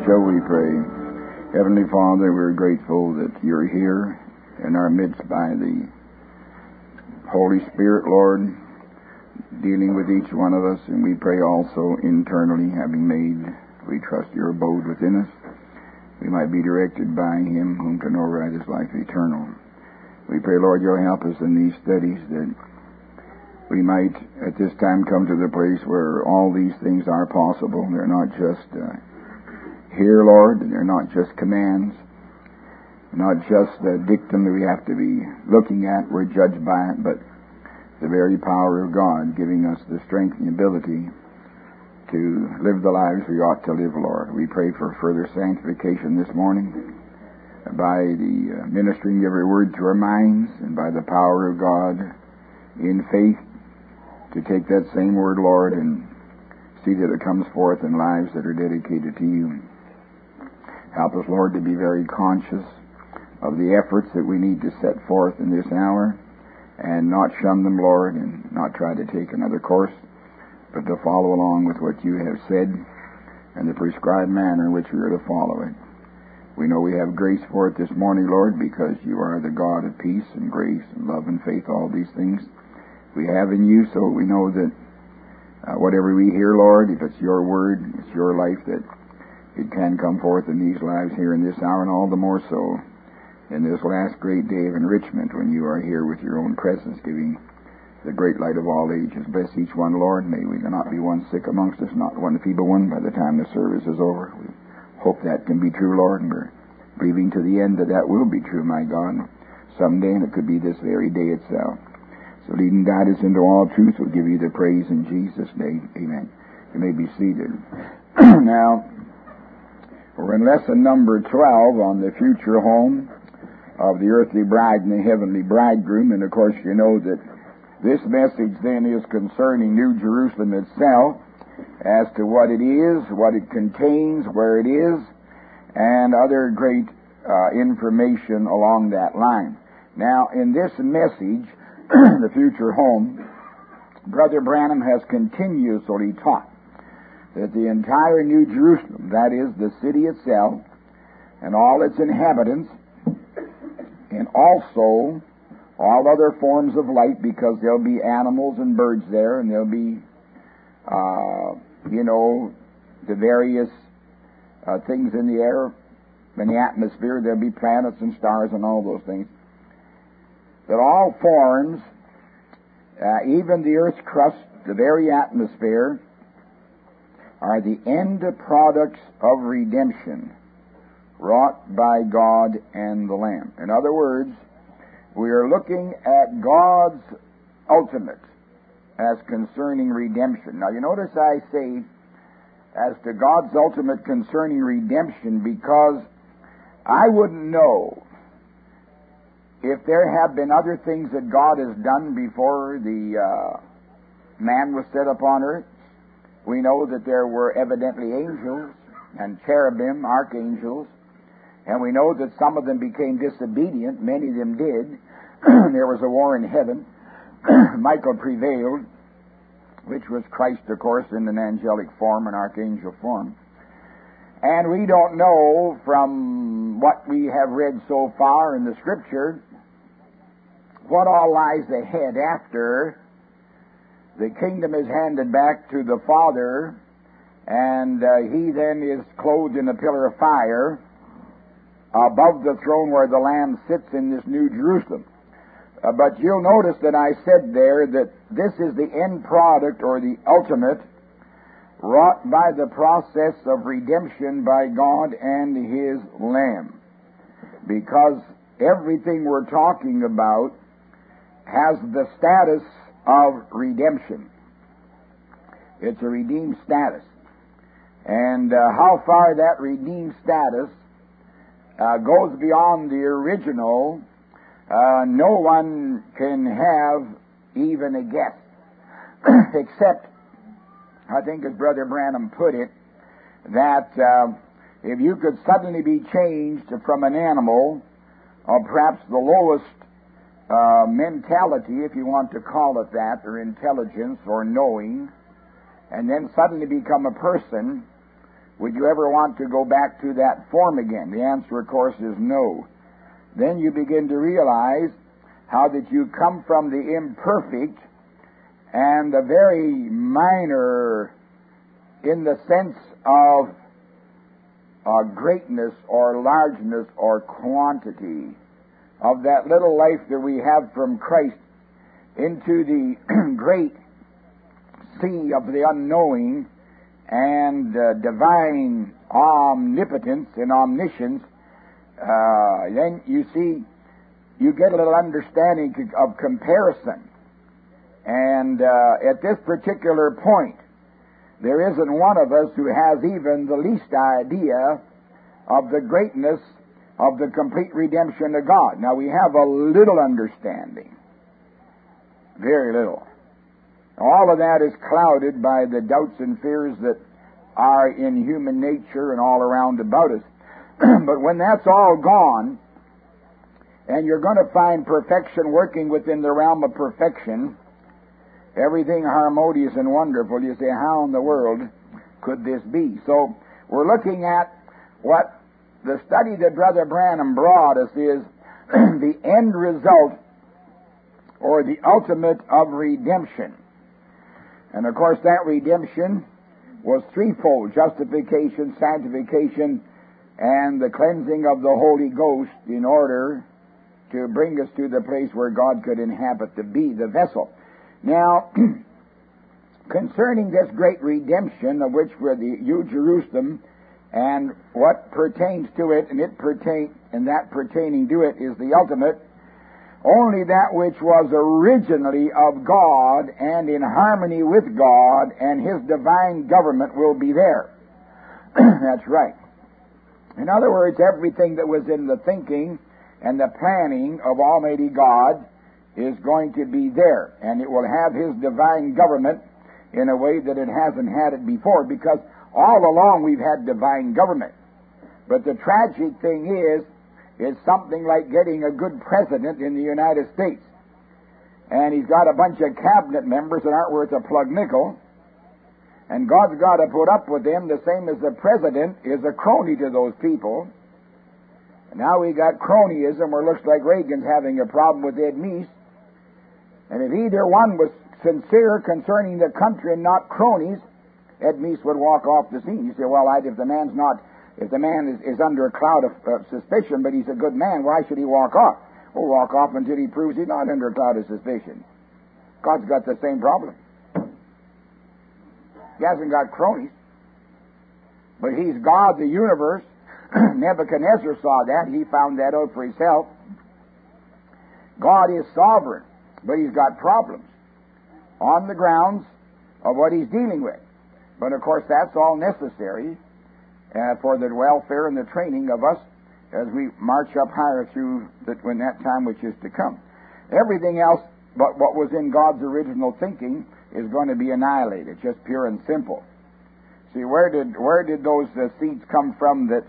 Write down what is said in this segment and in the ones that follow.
Shall we pray? Heavenly Father, we're grateful that you're here in our midst by the Holy Spirit, Lord, dealing with each one of us, and we pray also internally, having made, we trust, your abode within us, we might be directed by him whom to know right is life eternal. We pray, Lord, you'll help us in these studies, that we might at this time come to the place where all these things are possible. They're not just here, Lord, and they're not just commands, not just a dictum that we have to be looking at, we're judged by it, but the very power of God giving us the strength and ability to live the lives we ought to live, Lord. We pray for further sanctification this morning by the ministering of every word to our minds and by the power of God in faith to take that same word, Lord, and see that it comes forth in lives that are dedicated to you. Help us, Lord, to be very conscious of the efforts that we need to set forth in this hour and not shun them, Lord, and not try to take another course, but to follow along with what you have said and the prescribed manner in which we are to follow it. We know we have grace for it this morning, Lord, because you are the God of peace and grace and love and faith, all these things we have in you, so we know that whatever we hear, Lord, if it's your word, it's your life, that it can come forth in these lives here in this hour, and all the more so in this last great day of enrichment when you are here with your own presence, giving the great light of all ages. Bless each one, Lord. May we not be one sick amongst us, not one feeble one by the time the service is over. We hope that can be true, Lord, and we're believing to the end that that will be true, my God, someday, and it could be this very day itself. So lead and guide us into all truth. We'll give you the praise in Jesus' name. Amen. You may be seated. Now, we're in lesson number 12 on the future home of the earthly bride and the heavenly bridegroom. And of course, you know that this message then is concerning New Jerusalem itself, as to what it is, what it contains, where it is, and other great information along that line. Now, in this message, the future home, Brother Branham has continuously taught that the entire New Jerusalem, that is, the city itself, and all its inhabitants, and also all other forms of life, because there'll be animals and birds there, and there'll be, the various things in the air, in the atmosphere, there'll be planets and stars and all those things, that all forms, even the earth's crust, the very atmosphere, are the end products of redemption wrought by God and the Lamb. In other words, we are looking at God's ultimate as concerning redemption. Now, you notice I say as to God's ultimate concerning redemption, because I wouldn't know if there have been other things that God has done before the man was set upon earth. We know that there were evidently angels and cherubim, archangels, and we know that some of them became disobedient. Many of them did. There was a war in heaven. Michael prevailed, which was Christ, of course, in an angelic form, an archangel form. And we don't know from what we have read so far in the Scripture what all lies ahead after the kingdom is handed back to the Father, and he then is clothed in a pillar of fire above the throne where the Lamb sits in this New Jerusalem. But you'll notice that I said there that this is the end product, or the ultimate, wrought by the process of redemption by God and His Lamb. Because everything we're talking about has the status of redemption. It's a redeemed status. And how far that redeemed status goes beyond the original, no one can have even a guess. Except, I think as Brother Branham put it, that if you could suddenly be changed from an animal, or perhaps the lowest mentality, if you want to call it that, or intelligence, or knowing, and then suddenly become a person Would you ever want to go back to that form again? The answer, of course, is no. Then you begin to realize how that you come from the imperfect and the very minor in the sense of greatness or largeness or quantity of that little life that we have from Christ into the great sea of the unknowing and divine omnipotence and omniscience. Then you see, you get a little understanding of comparison. And at this particular point, there isn't one of us who has even the least idea of the greatness of the complete redemption of God. Now, we have a little understanding. Very little. All of that is clouded by the doubts and fears that are in human nature and all around about us. But when that's all gone, and you're going to find perfection working within the realm of perfection, everything harmonious and wonderful, you say, how in the world could this be? So we're looking at what the study that Brother Branham brought us is the end result or the ultimate of redemption. And of course that redemption was threefold: justification, sanctification, and the cleansing of the Holy Ghost in order to bring us to the place where God could inhabit, to be the vessel. Now, concerning this great redemption, of which we're the New Jerusalem, and what pertains to it, and that pertaining to it is the ultimate, only that which was originally of God and in harmony with God and His divine government will be there. That's right. In other words, everything that was in the thinking and the planning of Almighty God is going to be there, and it will have His divine government in a way that it hasn't had it before, because all along we've had divine government. But the tragic thing is something like getting a good president in the United States, and he's got a bunch of cabinet members that aren't worth a plug nickel, and God's got to put up with them the same as the president is a crony to those people. And now we got cronyism, where it looks like Reagan's having a problem with Ed Meese. And if either one was sincere concerning the country and not cronies, Ed Meese would walk off the scene. You say, well, if the man is under a cloud of suspicion, but he's a good man, why should he walk off? Well, walk off until he proves he's not under a cloud of suspicion. God's got the same problem. He hasn't got cronies, but He's God, the universe. Nebuchadnezzar saw that. He found that out for himself. God is sovereign, but He's got problems on the grounds of what He's dealing with. But of course that's all necessary for the welfare and the training of us as we march up higher through when that time which is to come. Everything else but what was in God's original thinking is going to be annihilated, just pure and simple. See, where did those seeds come from that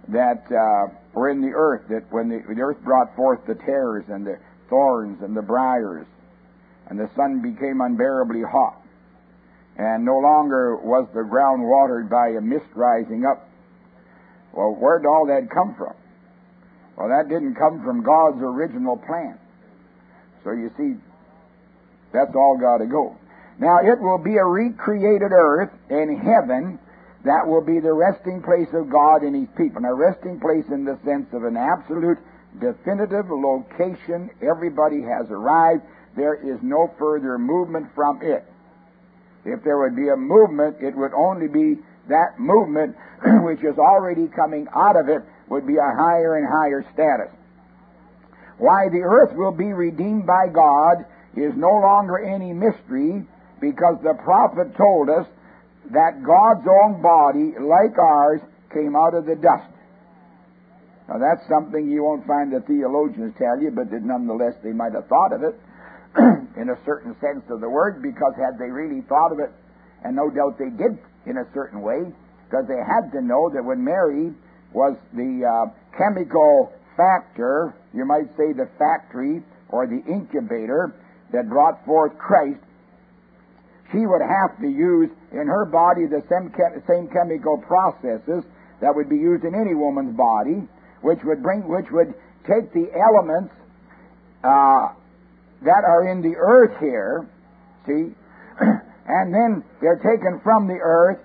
were in the earth, that when the earth brought forth the tares and the thorns and the briars, and the sun became unbearably hot, and no longer was the ground watered by a mist rising up? Well, where did all that come from? Well, that didn't come from God's original plan. So you see, that's all got to go. Now, it will be a recreated earth in heaven that will be the resting place of God and His people. Now, resting place in the sense of an absolute, definitive location. Everybody has arrived. There is no further movement from it. If there would be a movement, it would only be that movement which is already coming out of it would be a higher and higher status. Why the earth will be redeemed by God is no longer any mystery, because the prophet told us that God's own body, like ours, came out of the dust. Now that's something you won't find the theologians tell you, but that nonetheless they might have thought of it in a certain sense of the word, because had they really thought of it, and no doubt they did in a certain way, because they had to know that when Mary was the chemical factor, you might say the factory or the incubator that brought forth Christ, she would have to use in her body the same chemical processes that would be used in any woman's body, which would take the elements that are in the earth here, see, and then they're taken from the earth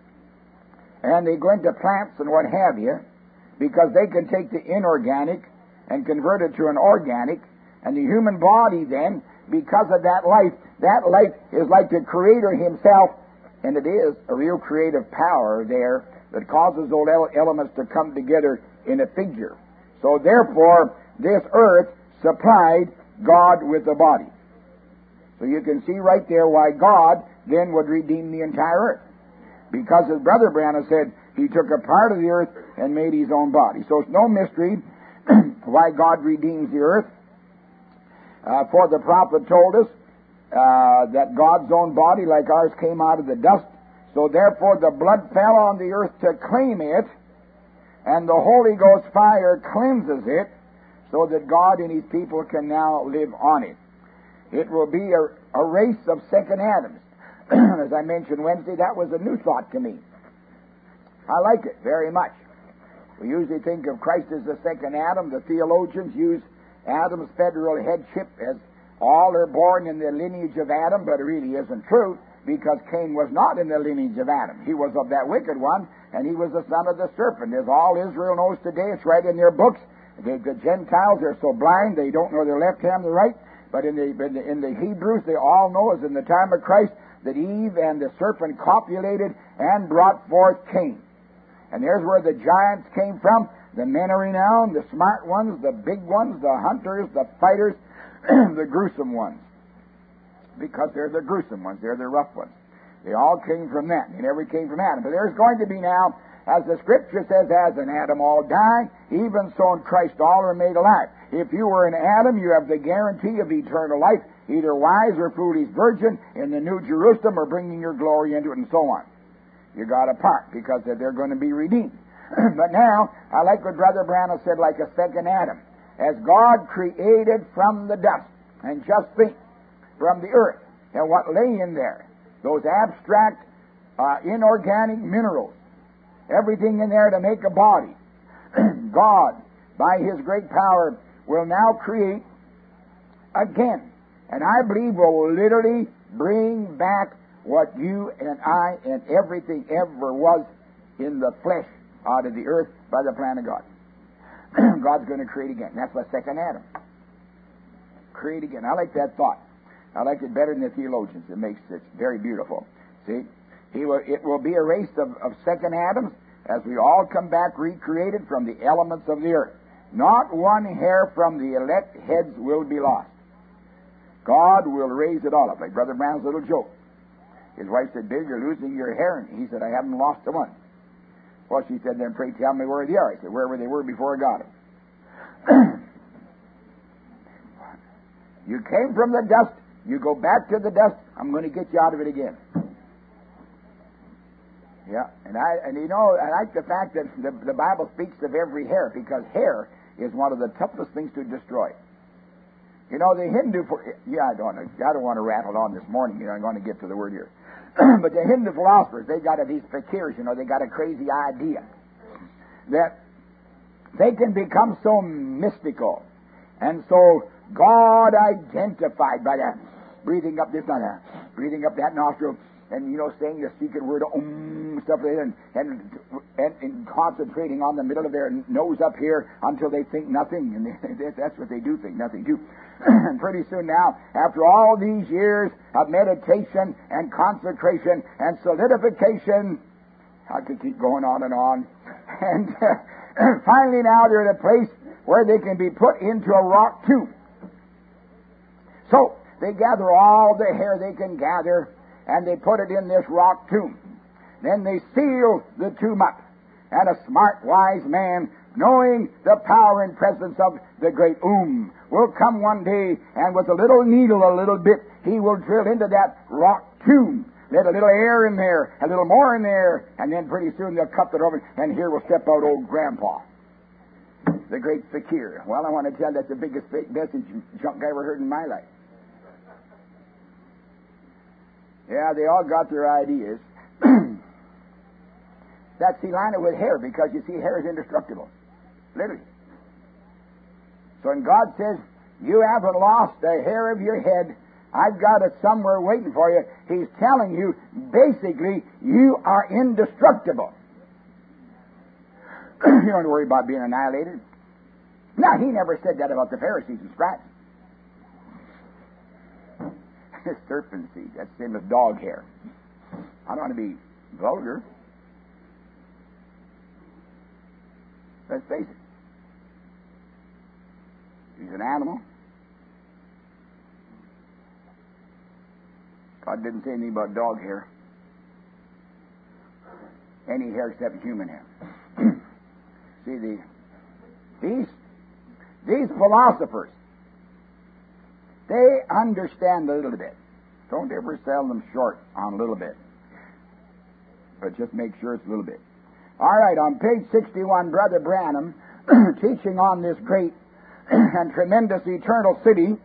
and they go into plants and what have you, because they can take the inorganic and convert it to an organic, and the human body then, because of that life is like the Creator Himself, and it is a real creative power there that causes those elements to come together in a figure. So therefore, this earth supplied God with a body. So you can see right there why God then would redeem the entire earth. Because as Brother Branham said, He took a part of the earth and made His own body. So it's no mystery why God redeems the earth. For the prophet told us that God's own body, like ours, came out of the dust. So therefore the blood fell on the earth to claim it, and the Holy Ghost fire cleanses it, so that God and His people can now live on it. It will be a race of second Adams. As I mentioned Wednesday, that was a new thought to me. I like it very much. We usually think of Christ as the second Adam. The theologians use Adam's federal headship as all are born in the lineage of Adam, but it really isn't true, because Cain was not in the lineage of Adam. He was of that wicked one, and he was the son of the serpent. As all Israel knows today, it's right in their books. The Gentiles are so blind they don't know their left hand and the right. But in the Hebrews, they all know, as in the time of Christ, that Eve and the serpent copulated and brought forth Cain. And there's where the giants came from, the men of renown, the smart ones, the big ones, the hunters, the fighters, the gruesome ones. Because they're the gruesome ones, they're the rough ones. They all came from that. They never came from Adam. But there's going to be now, as the Scripture says, as in Adam all die, even so in Christ all are made alive. If you were in Adam, you have the guarantee of eternal life, either wise or foolish virgin, in the New Jerusalem, or bringing your glory into it, and so on. You got a part, because they're going to be redeemed. But now, I like what Brother Branham said, like a second Adam. As God created from the dust, and just think, from the earth, and what lay in there, those abstract, inorganic minerals, everything in there to make a body. God, by His great power, will now create again. And I believe will literally bring back what you and I and everything ever was in the flesh out of the earth by the plan of God. God's going to create again. That's the second Adam. Create again. I like that thought. I like it better than the theologians. It makes it very beautiful. See? It will be a race of second Adams as we all come back recreated from the elements of the earth. Not one hair from the elect heads will be lost. God will raise it all up. Like Brother Brown's little joke. His wife said, "Bill, you're losing your hair." And he said, "I haven't lost a one." Well, she said, "Then pray tell me where they are." I said, "Wherever they were before I got them." You came from the dust. You go back to the dust. I'm going to get you out of it again. Yeah, and I like the fact that the Bible speaks of every hair, because hair is one of the toughest things to destroy. You know, the Hindu, I don't want to rattle on this morning. I'm going to get to the word here. But the Hindu philosophers, they got these fakirs, they got a crazy idea that they can become so mystical and so God identified by that, breathing up this, breathing up that nostril, and saying the secret word stuff like that, and concentrating on the middle of their nose up here until they think nothing, and that's what they do, think nothing too. And pretty soon now, after all these years of meditation and consecration and solidification, I could keep going on and on, and finally now they're at a place where they can be put into a rock tomb. So they gather all the hair they can gather, and they put it in this rock tomb. Then they seal the tomb up. And a smart, wise man, knowing the power and presence of the great will come one day, and with a little needle, a little bit, he will drill into that rock tomb. Let a little air in there, a little more in there, and then pretty soon they'll cut it open, and here will step out old Grandpa, the great fakir. Well, I want to tell you, that's the biggest fake message junk I ever heard in my life. Yeah, they all got their ideas. That's Elana with hair, because you see, hair is indestructible. Literally. So when God says, you haven't lost a hair of your head, I've got it somewhere waiting for you, He's telling you, basically, you are indestructible. You don't have to worry about being annihilated. Now, He never said that about the Pharisees and scribes. Serpent seed, that's the same as dog hair. I don't want to be vulgar. Let's face it. He's an animal. God didn't say anything about dog hair. Any hair except human hair. See, these philosophers, they understand a little bit. Don't ever sell them short on a little bit. But just make sure it's a little bit. All right, on page 61, Brother Branham, teaching on this great and tremendous eternal city,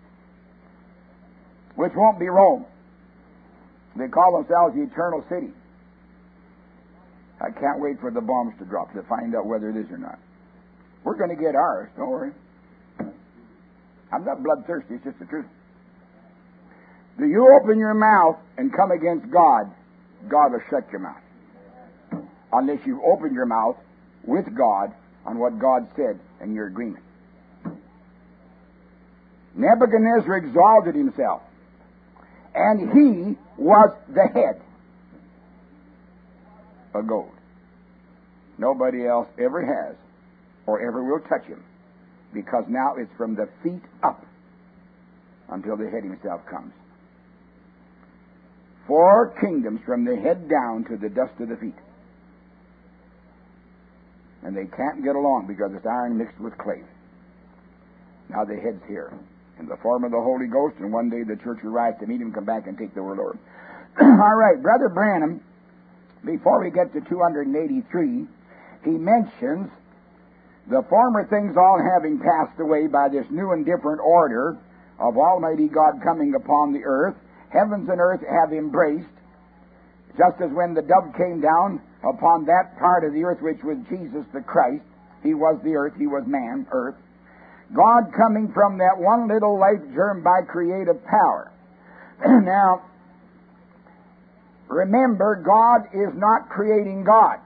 which won't be Rome. They call themselves the Eternal City. I can't wait for the bombs to drop to find out whether it is or not. We're going to get ours, don't worry. I'm not bloodthirsty, it's just the truth. Do you open your mouth and come against God, God will shut your mouth. Unless you open your mouth with God on what God said in your agreement. Nebuchadnezzar exalted himself, and he was the head of gold. Nobody else ever has or ever will touch him, because now it's from the feet up until the head himself comes. 4 kingdoms from the head down to the dust of the feet. And they can't get along because it's iron mixed with clay. Now the head's here in the form of the Holy Ghost, and one day the church will rise to meet him, come back and take the word over. All right, Brother Branham, before we get to 283, he mentions the former things all having passed away by this new and different order of Almighty God coming upon the earth. Heavens and earth have embraced, just as when the dove came down upon that part of the earth which was Jesus the Christ. He was the earth, he was man, earth. God coming from that one little life germ by creative power. Now, remember, God is not creating God.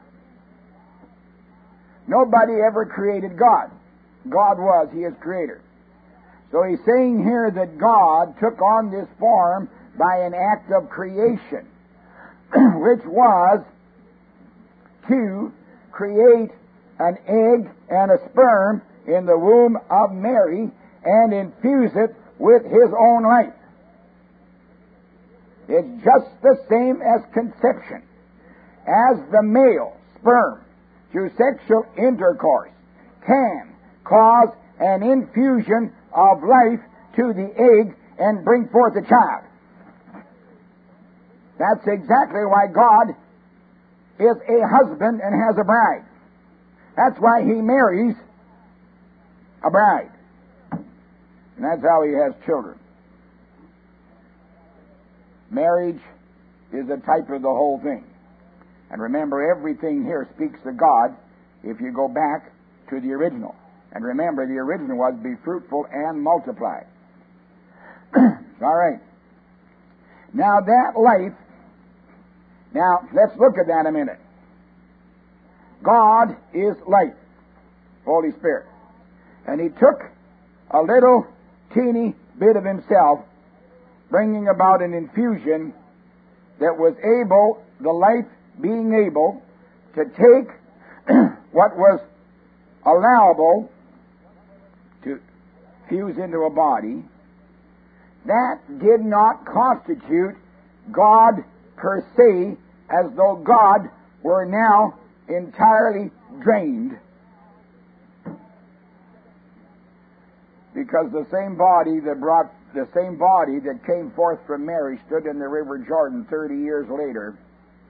Nobody ever created God. God was, He is creator. So he's saying here that God took on this form by an act of creation, which was to create an egg and a sperm in the womb of Mary and infuse it with His own life. It's just the same as conception. As the male sperm, through sexual intercourse, can cause an infusion of life to the egg and bring forth a child. That's exactly why God is a husband and has a bride. That's why He marries a bride. And that's how He has children. Marriage is a type of the whole thing. And remember, everything here speaks to God if you go back to the original. And remember, the original was be fruitful and multiply. All right. Now that life, now let's look at that a minute. God is life, Holy Spirit. And He took a little teeny bit of Himself, bringing about an infusion that was able, the life being able, to take what was allowable to fuse into a body. That did not constitute God per se, as though God were now entirely drained. Because the same body that came forth from Mary stood in the river Jordan 30 years later,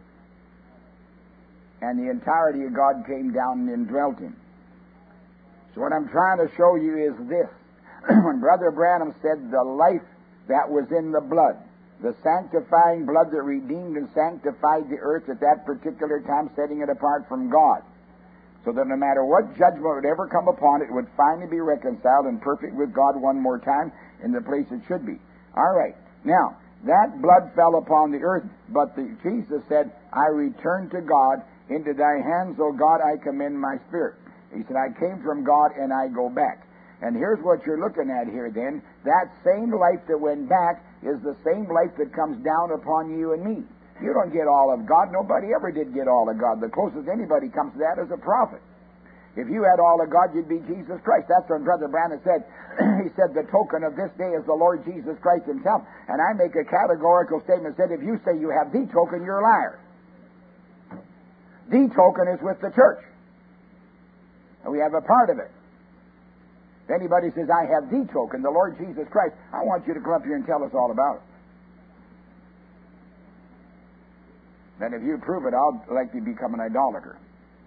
and the entirety of God came down and dwelt in. So what I'm trying to show you is this. When Brother Branham said the life that was in the blood the sanctifying blood that redeemed and sanctified the earth at that particular time, setting it apart from God, so that no matter what judgment would ever come upon it, it would finally be reconciled and perfect with God one more time in the place it should be. All right. Now, that blood fell upon the earth, but Jesus said, I return to God. Into thy hands, O God, I commend my spirit. He said, I came from God and I go back. And here's what you're looking at here then. That same life that went back is the same life that comes down upon you and me. You don't get all of God. Nobody ever did get all of God. The closest anybody comes to that is a prophet. If you had all of God, you'd be Jesus Christ. That's what Brother Branham said. He said, the token of this day is the Lord Jesus Christ himself. And I make a categorical statement, said, if you say you have the token, you're a liar. The token is with the church. And we have a part of it. If anybody says, I have the token, the Lord Jesus Christ, I want you to come up here and tell us all about it. Then if you prove it, I'll likely become an idolater.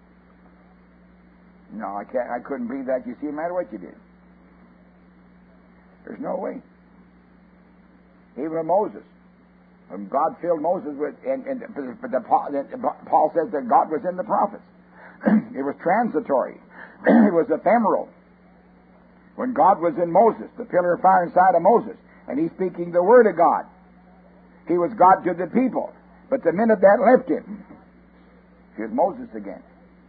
No, I can't. I couldn't believe that. You see, no matter what you did. There's no way. Even with Moses. When God filled Moses with, Paul says that God was in the prophets. It was transitory. It was ephemeral. When God was in Moses, the pillar of fire inside of Moses, and he's speaking the word of God. He was God to the people. But the minute that left him, here's Moses again.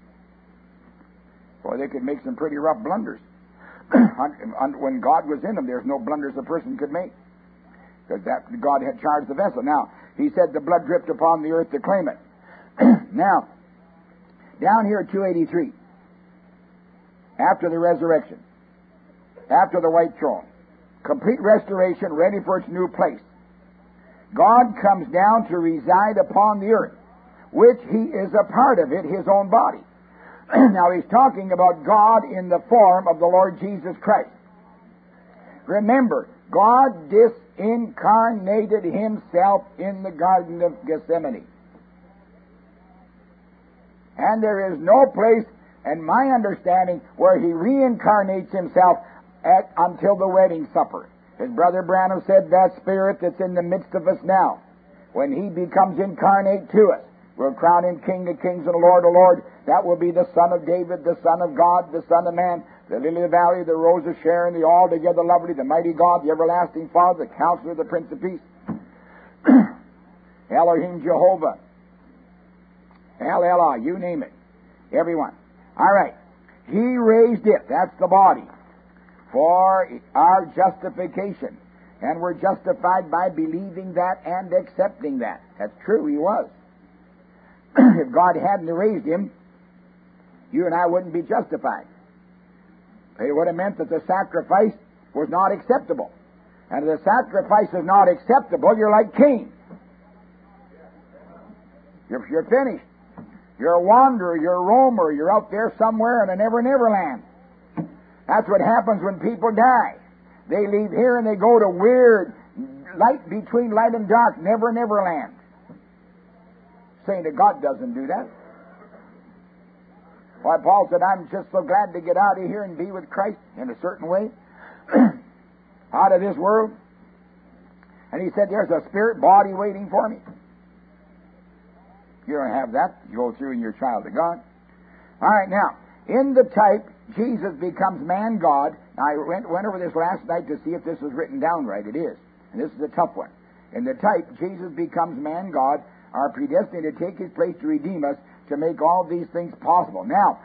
Boy, they could make some pretty rough blunders. When God was in them, there's no blunders a person could make. Because that God had charged the vessel. Now, he said the blood dripped upon the earth to claim it. Now, down here at 283, after the resurrection, after the white throne, complete restoration, ready for its new place, God comes down to reside upon the earth, which he is a part of it, his own body. Now, he's talking about God in the form of the Lord Jesus Christ. Remember, God disincarnated himself in the Garden of Gethsemane. And there is no place, in my understanding, where he reincarnates himself until the wedding supper. As Brother Branham said, that Spirit that's in the midst of us now, when he becomes incarnate to us, we'll crown him King of Kings and Lord of Lords. That will be the Son of David, the Son of God, the Son of Man, the Lily of the Valley, the Rose of Sharon, the altogether lovely, the mighty God, the everlasting Father, the Counselor, the Prince of Peace. Elohim Jehovah. El Elah, you name it. Everyone. All right. He raised it. That's the body. For our justification. And we're justified by believing that and accepting that. That's true, he was. If God hadn't raised him, you and I wouldn't be justified. It would have meant that the sacrifice was not acceptable. And if the sacrifice is not acceptable, you're like Cain. You're finished. You're a wanderer, you're a roamer, you're out there somewhere in a never land. That's what happens when people die. They leave here and they go to weird, light between light and dark, never land. Saying that God doesn't do that. Why, Paul said, I'm just so glad to get out of here and be with Christ in a certain way, out of this world. And he said, there's a spirit body waiting for me. You don't have that. You go through and you're a child of God. All right, now, in the type, Jesus becomes man-God. Now, I went over this last night to see if this was written down right. It is. And this is a tough one. In the type, Jesus becomes man-God, are predestined to take his place to redeem us, to make all these things possible. Now,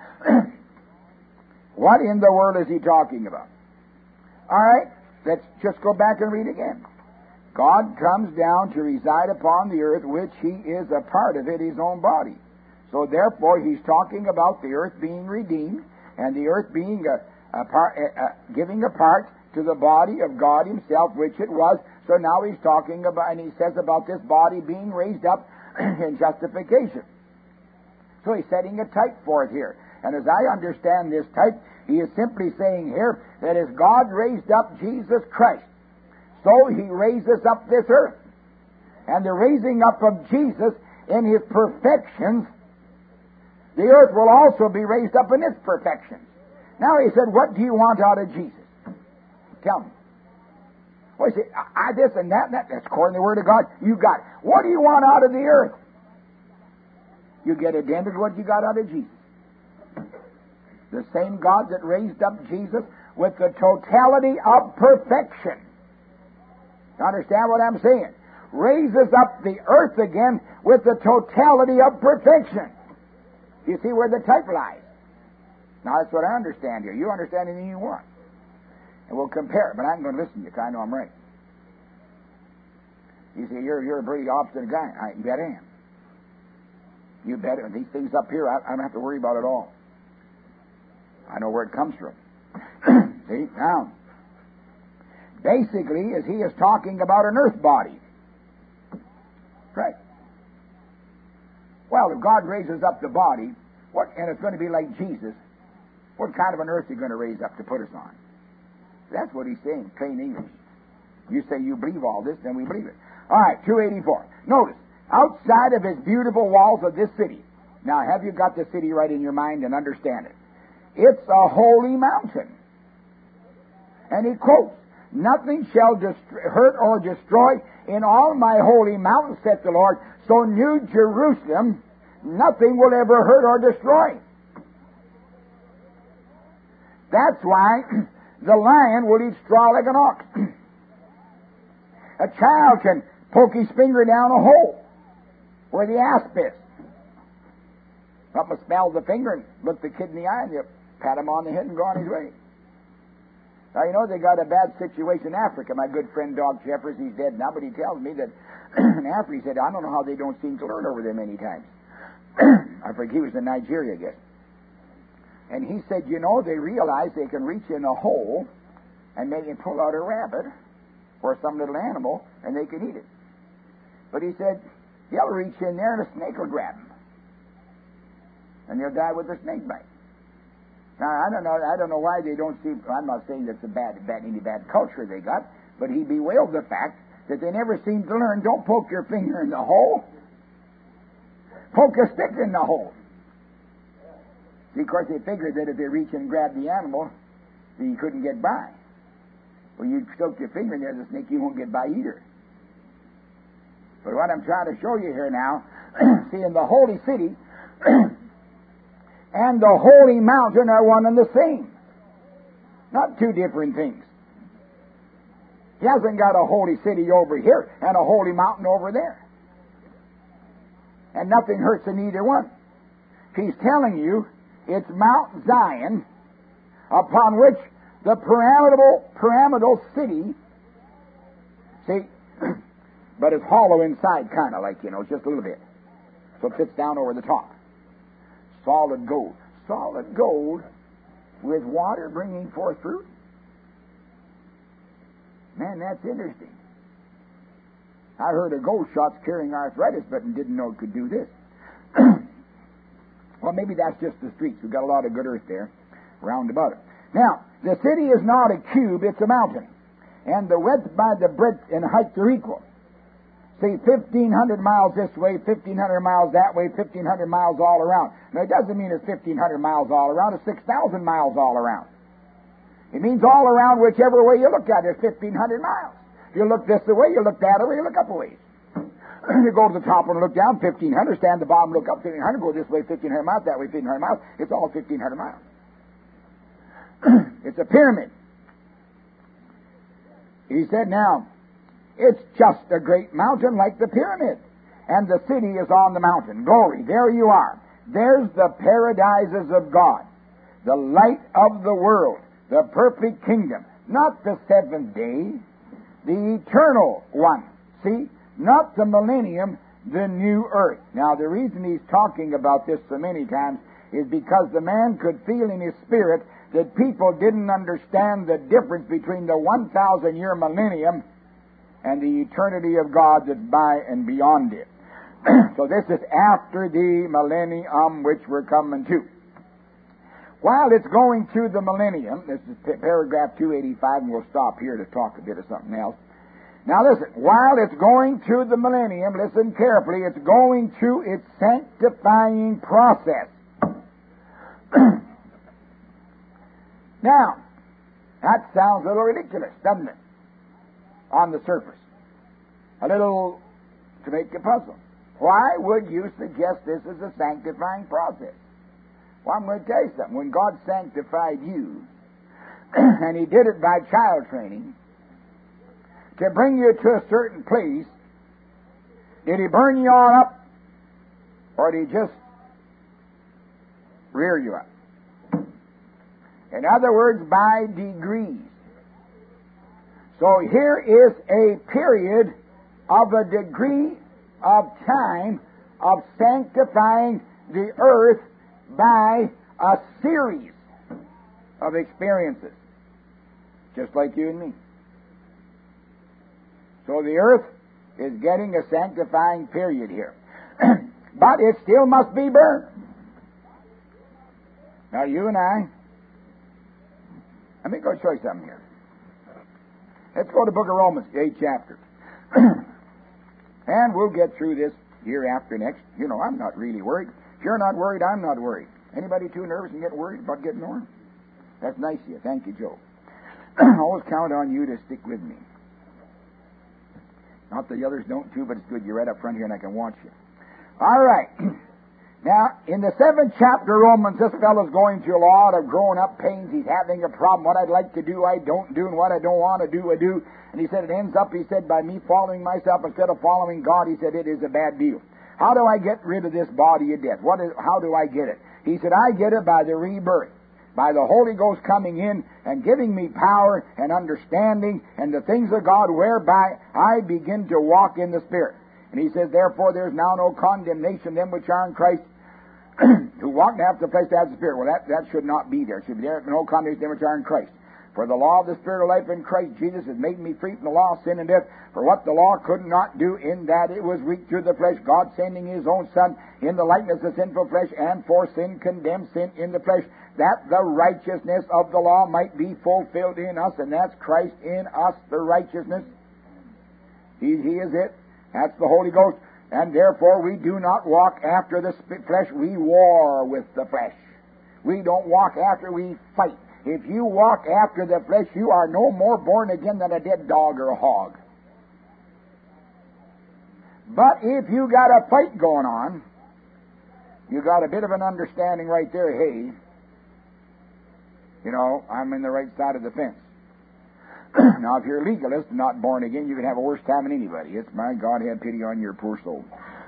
what in the world is he talking about? All right, let's just go back and read again. God comes down to reside upon the earth, which he is a part of it, his own body. So therefore, he's talking about the earth being redeemed, and the earth being giving a part to the body of God himself, which it was. So now he's talking about, and he says about this body being raised up in justification. So he's setting a type for it here. And as I understand this type, he is simply saying here that as God raised up Jesus Christ, so he raises up this earth. And the raising up of Jesus in his perfections, the earth will also be raised up in its perfections. Now he said, what do you want out of Jesus? Tell me. Well, you say, this and that, that's according to the Word of God. You got it. What do you want out of the earth? You get identical to what you got out of Jesus. The same God that raised up Jesus with the totality of perfection. You understand what I'm saying? Raises up the earth again with the totality of perfection. You see where the type lies? Now that's what I understand here. You understand anything you want. And we'll compare it, but I'm going to listen to you because I know I'm right. You say, you're a pretty obstinate guy. I bet I am. You bet it. These things up here, I don't have to worry about it all. I know where it comes from. See? Now, basically, as he is talking about an earth body. Right. Well, if God raises up the body, and it's going to be like Jesus, what kind of an earth is he going to raise up to put us on? That's what he's saying, plain English. You say you believe all this, then we believe it. All right, 284. Notice, outside of his beautiful walls of this city. Now, have you got the city right in your mind and understand it? It's a holy mountain. And he quotes, nothing shall hurt or destroy in all my holy mountains, saith the Lord. So New Jerusalem, nothing will ever hurt or destroy. That's why the lion will eat straw like an ox. A child can poke his finger down a hole where the asp is. Something smells the finger and look the kid in the eye and you pat him on the head and go on his way. Now, you know, they got a bad situation in Africa. My good friend Doc Jeffers, he's dead now, but he tells me that in Africa, he said, I don't know how they don't seem to learn over there many times. I forget, he was in Nigeria, I guess. And he said, you know, they realize they can reach in a hole and maybe pull out a rabbit or some little animal, and they can eat it. But he said, they'll reach in there and a snake will grab them. And they'll die with a snake bite. Now, I don't know why they don't see, I'm not saying that's any bad culture they got, but he bewailed the fact that they never seem to learn, don't poke your finger in the hole. Poke a stick in the hole. See, of course, they figured that if they reach and grab the animal, then you couldn't get by. Well, you soak your finger in there, the snake, you won't get by either. But what I'm trying to show you here now, see, in the holy city and the holy mountain are one and the same. Not two different things. He hasn't got a holy city over here and a holy mountain over there. And nothing hurts in either one. He's telling you it's Mount Zion upon which the pyramidal city, see, but it's hollow inside, kind of like, you know, just a little bit. So it sits down over the top. Solid gold. Solid gold with water bringing forth fruit? Man, that's interesting. I heard of gold shots curing arthritis, but didn't know it could do this. Well, maybe that's just the streets. We've got a lot of good earth there, round about it. Now, the city is not a cube, it's a mountain. And the width by the breadth and height are equal. See, 1,500 miles this way, 1,500 miles that way, 1,500 miles all around. Now, it doesn't mean it's 1,500 miles all around, it's 6,000 miles all around. It means all around whichever way you look at it, it's 1,500 miles. If you look this way, you look that way, you look up a ways. You go to the top and look down, 1,500, stand at the bottom, look up, 1,500, go this way, 1,500 miles, that way, 1,500 miles. It's all 1,500 miles. It's a pyramid. He said, now, it's just a great mountain like the pyramid. And the city is on the mountain. Glory, there you are. There's the paradises of God. The light of the world. The perfect kingdom. Not the seventh day. The eternal one. See? Not the millennium, the new earth. Now, the reason he's talking about this so many times is because the man could feel in his spirit that people didn't understand the difference between the 1,000-year millennium and the eternity of God that's by and beyond it. So this is after the millennium which we're coming to. While it's going through the millennium, this is paragraph 285, and we'll stop here to talk a bit of something else. Now listen, while it's going through the millennium, listen carefully, it's going through its sanctifying process. Now, that sounds a little ridiculous, doesn't it? on the surface. A little to make you puzzle. Why would you suggest this is a sanctifying process? Well, I'm going to tell you something. When God sanctified you, and He did it by child training, to bring you to a certain place, did He burn you all up, or did He just rear you up? In other words, by degrees. So here is a period of a degree of time of sanctifying the earth by a series of experiences, just like you and me. So the earth is getting a sanctifying period here. But it still must be burned. Now you and I, let me go show you something here. Let's go to the book of Romans, the 8th chapter. And we'll get through this year after next. You know, I'm not really worried. If you're not worried, I'm not worried. Anybody too nervous and get worried about getting on? That's nice of you. Thank you, Joe. I always count on you to stick with me. Not that the others don't too, but it's good. You're right up front here and I can watch you. All right. Now, in the 7th chapter of Romans, this fellow's going through a lot of grown-up pains. He's having a problem. What I'd like to do, I don't do, and what I don't want to do, I do. And he said, it ends up, he said, by me following myself instead of following God. He said, it is a bad deal. How do I get rid of this body of death? How do I get it? He said, I get it by the rebirth, by the Holy Ghost coming in and giving me power and understanding and the things of God, whereby I begin to walk in the Spirit. And he says, therefore there is now no condemnation them which are in Christ, who walk after the flesh as the Spirit. Well, that should not be there. It should be there, no condemnation them which are in Christ. For the law of the Spirit of life in Christ Jesus has made me free from the law of sin and death. For what the law could not do, in that it was weak through the flesh, God sending His own Son in the likeness of sinful flesh, and for sin condemned sin in the flesh, that the righteousness of the law might be fulfilled in us. And that's Christ in us, the righteousness. He is it. That's the Holy Ghost. And therefore we do not walk after the flesh, we war with the flesh. We don't walk after, we fight. If you walk after the flesh, you are no more born again than a dead dog or a hog. But if you got a fight going on, you got a bit of an understanding right there, hey, you know, I'm in the right side of the fence. Now, if you're a legalist and not born again, you can have a worse time than anybody. It's, my God, have pity on your poor soul.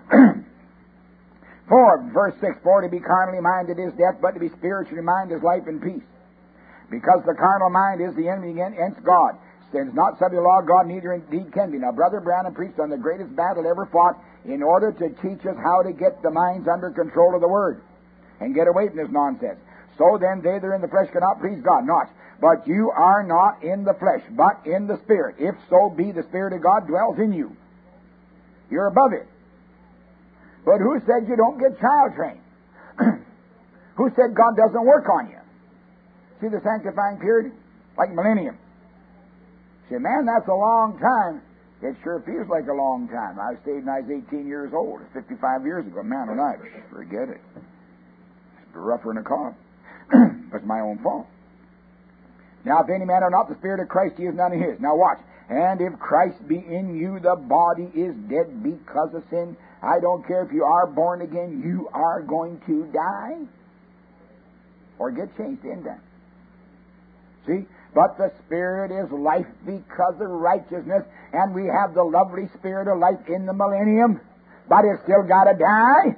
For, verse 6, for to be carnally minded is death, but to be spiritually minded is life and peace. Because the carnal mind is the enemy against God. Stands not subject to the law of God, neither indeed can be. Now, Brother Branham preached on the greatest battle ever fought in order to teach us how to get the minds under control of the Word and get away from this nonsense. So then, they that are in the flesh cannot please God. Not. But you are not in the flesh, but in the Spirit. If so be the Spirit of God dwells in you. You're above it. But who said you don't get child trained? Who said God doesn't work on you? See the sanctifying period? Like millennium. Say, man, that's a long time. It sure feels like a long time. I stayed when I was 18 years old. 55 years ago. Man alive, forget it. It's rougher than a cough. It's my own fault. Now, if any man are not the Spirit of Christ, he is none of his. Now watch. And if Christ be in you, the body is dead because of sin. I don't care if you are born again, you are going to die or get changed in that. See? But the Spirit is life because of righteousness, and we have the lovely Spirit of life in the millennium, but it's still got to die.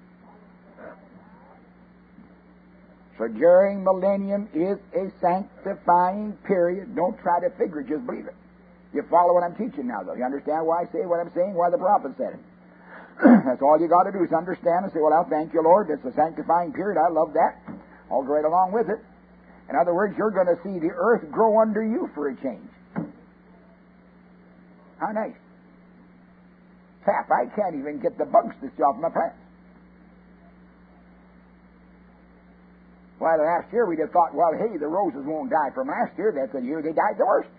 So during millennium is a sanctifying period. Don't try to figure it, just believe it. You follow what I'm teaching now, though. You understand why I say what I'm saying, why the prophet said it. That's all you got to do is understand and say, well, I'll thank you, Lord. It's a sanctifying period. I love that. I'll go right along with it. In other words, you're going to see the earth grow under you for a change. How nice. Sap, I can't even get the bugs to stay off my plants. Well, last year we'd have thought, well, hey, the roses won't die from last year. That's the year they died the worst.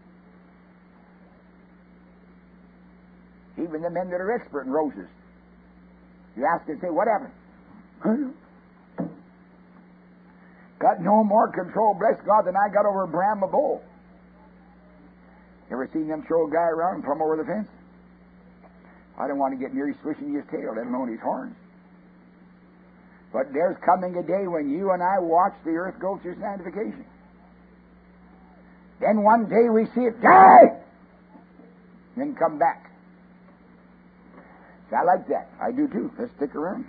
Even the men that are expert in roses. You ask and say, what happened? Got no more control, bless God, than I got over Brahma bull. Ever seen them throw a guy around and plumb over the fence? I don't want to get near his swishing his tail, let alone his horns. But there's coming a day when you and I watch the earth go through sanctification. Then one day we see it die, then come back. I like that. I do too. Let's stick around.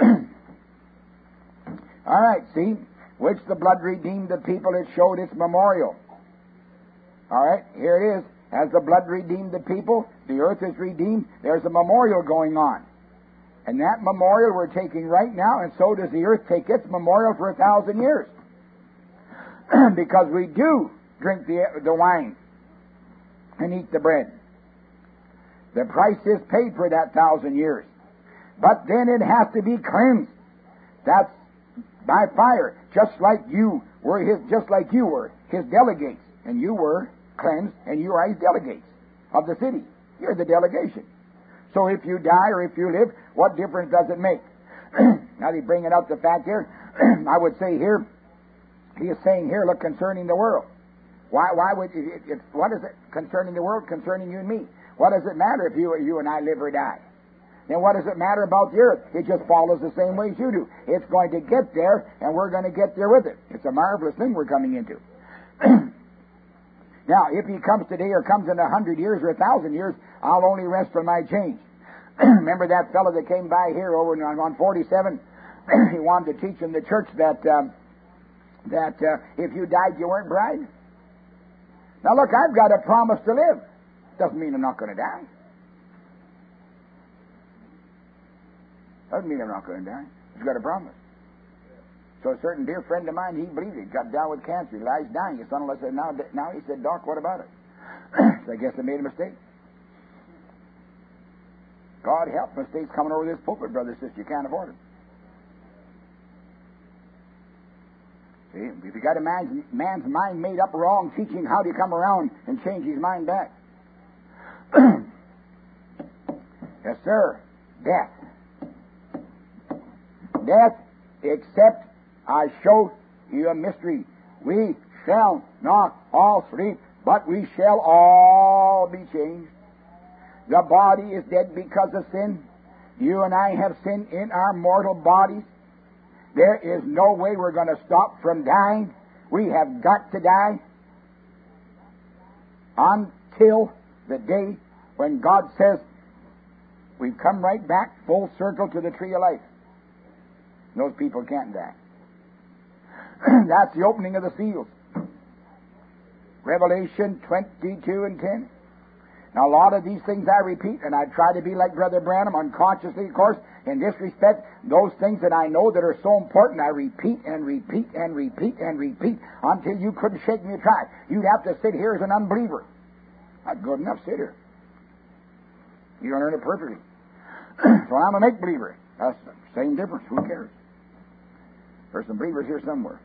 All right, see, which the blood redeemed the people, it showed its memorial. All right, here it is. As the blood redeemed the people, the earth is redeemed. There's a memorial going on. And that memorial we're taking right now, and so does the earth take its memorial for 1,000 years. Because we do drink the wine and eat the bread. The price is paid for that 1,000 years. But then it has to be cleansed. That's by fire, just like you were his delegates, and you were cleansed, and you are his delegates of the city. You're the delegation. So if you die or if you live, what difference does it make? Now he's bringing up the fact here. I would say here, he is saying here, look, concerning the world. Why would what is it concerning the world, concerning you and me? What does it matter if you and I live or die? Then what does it matter about the earth? It just follows the same way as you do. It's going to get there, and we're going to get there with it. It's a marvelous thing we're coming into. Now, if he comes today or comes in 100 years or 1,000 years, I'll only rest on my change. Remember that fellow that came by here over on 47? He wanted to teach in the church that if you died, you weren't bride. Now, look, I've got a promise to live. Doesn't mean I'm not going to die. Doesn't mean I'm not going to die. He's got a promise. So a certain dear friend of mine, he believed it. Got down with cancer. He lies dying. His son-in-law said, now he said, Doc, what about it? So I guess I made a mistake. God help, mistakes coming over this pulpit, brother, sister. You can't afford it. See, if you got a man's mind made up wrong, teaching how do you come around and change his mind back? Yes, sir. Death. Death, except I show you a mystery. We shall not all sleep, but we shall all be changed. The body is dead because of sin. You and I have sin in our mortal bodies. There is no way we're going to stop from dying. We have got to die until the day when God says we've come right back full circle to the tree of life. Those people can't die. That's the opening of the seals. Revelation 22 and 10. Now, a lot of these things I repeat, and I try to be like Brother Branham, unconsciously, of course, in this respect. Those things that I know that are so important, I repeat and repeat and repeat and repeat until you couldn't shake me a try. You'd have to sit here as an unbeliever. Not good enough, sit here. You don't learn it perfectly. So I'm a make-believer. That's the same difference. Who cares? There's some believers here somewhere.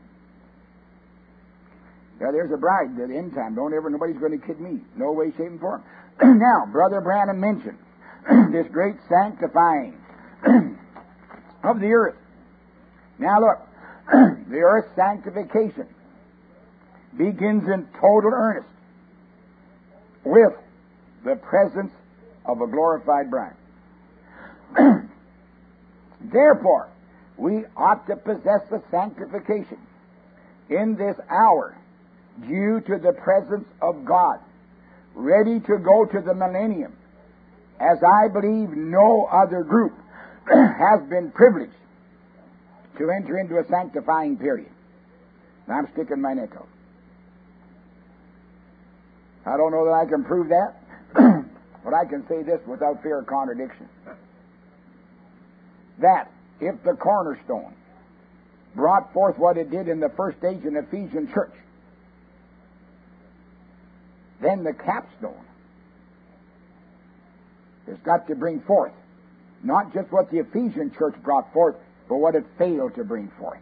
Yeah, there's a bride at the end time. Nobody's going to kid me. No way, shape, and form. Now, Brother Branham mentioned this great sanctifying of the earth. Now look, the earth's sanctification begins in total earnest with the presence of a glorified bride. Therefore, we ought to possess the sanctification in this hour due to the presence of God, ready to go to the millennium, as I believe no other group has been privileged to enter into a sanctifying period. Now I'm sticking my neck out. I don't know that I can prove that, but I can say this without fear of contradiction. That if the cornerstone brought forth what it did in the first age in the Ephesian church, then the capstone has got to bring forth not just what the Ephesian church brought forth, but what it failed to bring forth.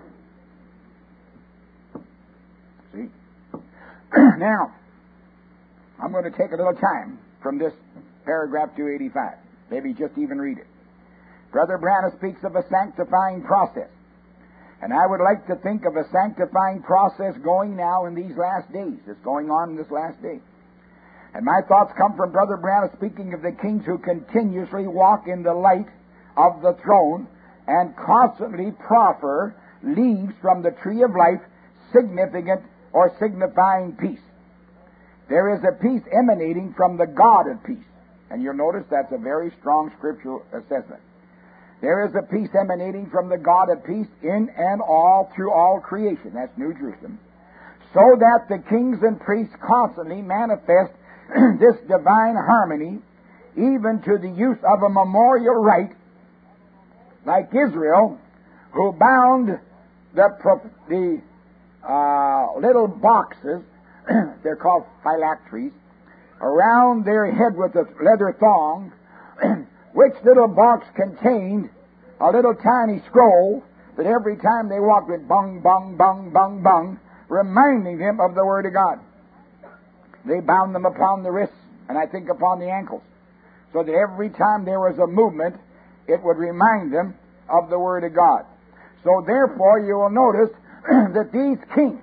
See? Now, I'm going to take a little time from this paragraph 285. Maybe just even read it. Brother Branham speaks of a sanctifying process. And I would like to think of a sanctifying process going now in these last days. It's going on in this last day. And my thoughts come from Brother Branham speaking of the kings who continuously walk in the light of the throne and constantly proffer leaves from the tree of life, significant or signifying peace. There is a peace emanating from the God of peace. And you'll notice that's a very strong scriptural assessment. There is a peace emanating from the God of peace in and all through all creation. That's New Jerusalem. So that the kings and priests constantly manifest this divine harmony, even to the use of a memorial rite, like Israel, who bound the little boxes, they're called phylacteries, around their head with a leather thong, which little box contained a little tiny scroll that every time they walked went bung, bung, bung, bung, bung, reminding them of the Word of God. They bound them upon the wrists, and I think upon the ankles, so that every time there was a movement, it would remind them of the Word of God. So therefore, you will notice that these kings,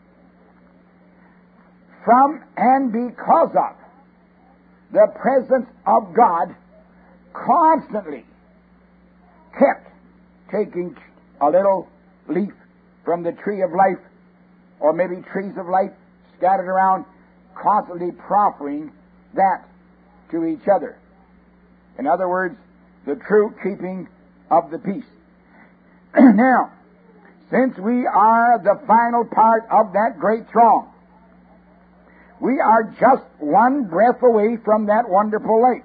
from and because of the presence of God, constantly kept taking a little leaf from the tree of life, or maybe trees of life scattered around, constantly proffering that to each other. In other words, the true keeping of the peace. Now, since we are the final part of that great throng, we are just one breath away from that wonderful light,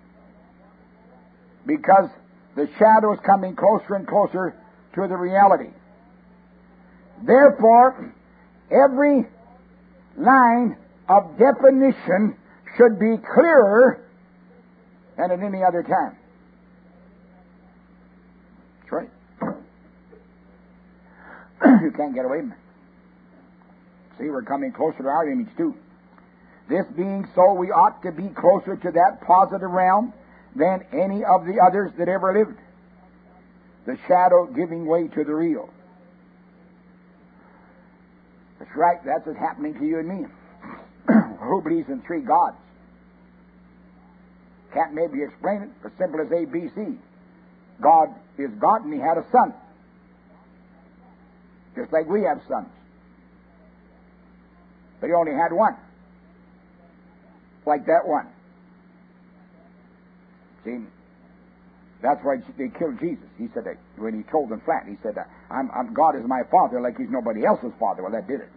because the shadow is coming closer and closer to the reality. Therefore, every line of definition should be clearer than at any other time. That's right. You can't get away from it. See, we're coming closer to our image too. This being so, we ought to be closer to that positive realm than any of the others that ever lived. The shadow giving way to the real. That's right, that's what's happening to you and me. Who believes in three gods? Can't maybe explain it as simple as ABC. God is God, and He had a son. Just like we have sons. But He only had one. Like that one. See, that's why they killed Jesus. He said that when He told them flat, He said, God is my Father, like He's nobody else's Father. Well, that did it.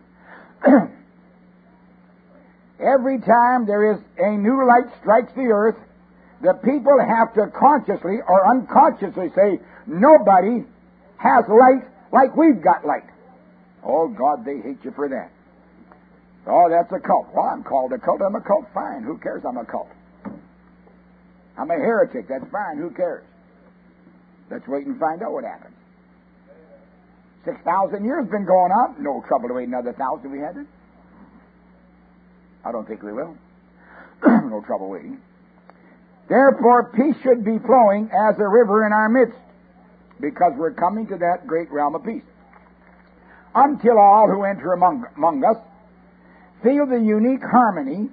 Every time there is a new light strikes the earth, the people have to consciously or unconsciously say, nobody has light like we've got light. Oh, God, they hate you for that. Oh, that's a cult. Well, I'm called a cult. I'm a cult. Fine. Who cares? I'm a cult. I'm a heretic. That's fine. Who cares? Let's wait and find out what happens. 6,000 years been going on. No trouble to wait another 1,000 we had it. I don't think we will. No trouble waiting. Therefore, peace should be flowing as a river in our midst, because we're coming to that great realm of peace. Until all who enter among us feel the unique harmony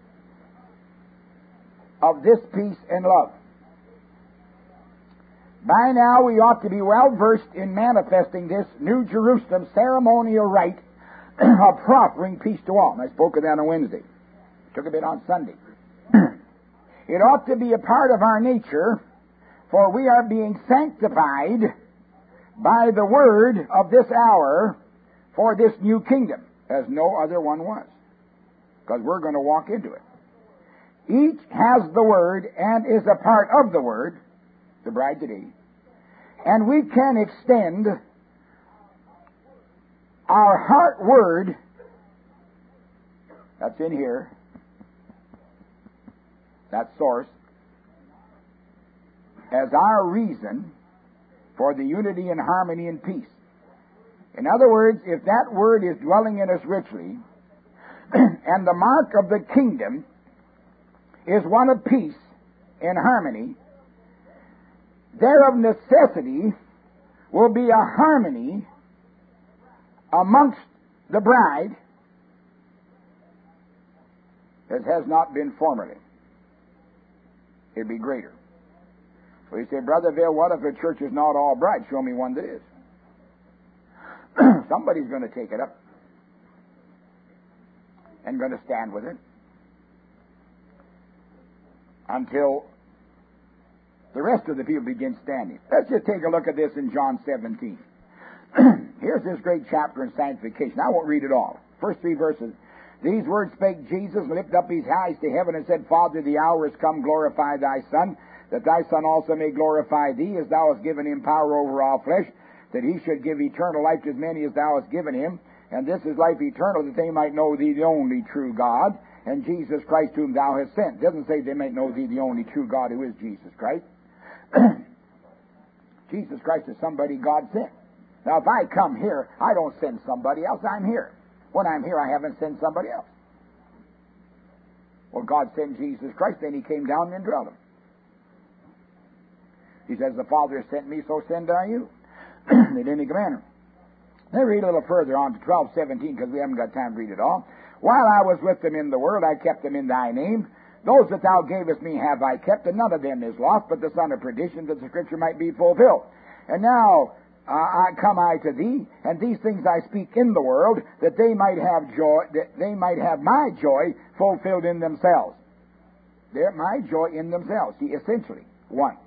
of this peace and love. By now we ought to be well versed in manifesting this New Jerusalem ceremonial rite of proffering peace to all. And I spoke of that on Wednesday. Took a bit on Sunday. It ought to be a part of our nature, for we are being sanctified by the word of this hour for this new kingdom, as no other one was, because we're going to walk into it. Each has the word and is a part of the word, the bride today, and we can extend our heart word, that's in here, that source, as our reason for the unity and harmony and peace. In other words, if that word is dwelling in us richly, and the mark of the kingdom is one of peace and harmony, there of necessity will be a harmony amongst the bride as has not been formerly. It'd be greater. Well, you say, Brother Bill, what if a church is not all bright? Show me one that is. Somebody's going to take it up and going to stand with it until the rest of the people begin standing. Let's just take a look at this in John 17. Here's this great chapter in sanctification. I won't read it all. First 3 verses. These words spake Jesus, and lifted up his eyes to heaven, and said, Father, the hour is come, glorify thy Son, that thy Son also may glorify thee, as thou hast given him power over all flesh, that he should give eternal life to as many as thou hast given him. And this is life eternal, that they might know thee, the only true God, and Jesus Christ whom thou hast sent. It doesn't say they might know thee, the only true God, who is Jesus Christ. Jesus Christ is somebody God sent. Now, if I come here, I don't send somebody else. I'm here. When I'm here, I haven't sent somebody else. Well, God sent Jesus Christ, then he came down and indwelled him. He says, the Father has sent me, so send I you. They didn't command him. Let me read a little further on to 12:17, because we haven't got time to read it all. While I was with them in the world, I kept them in thy name. Those that thou gavest me have I kept, and none of them is lost, but the son of perdition, that the scripture might be fulfilled. And now I come to thee, and these things I speak in the world, that they might have joy, that they might have my joy fulfilled in themselves. They're my joy in themselves. See, essentially, one.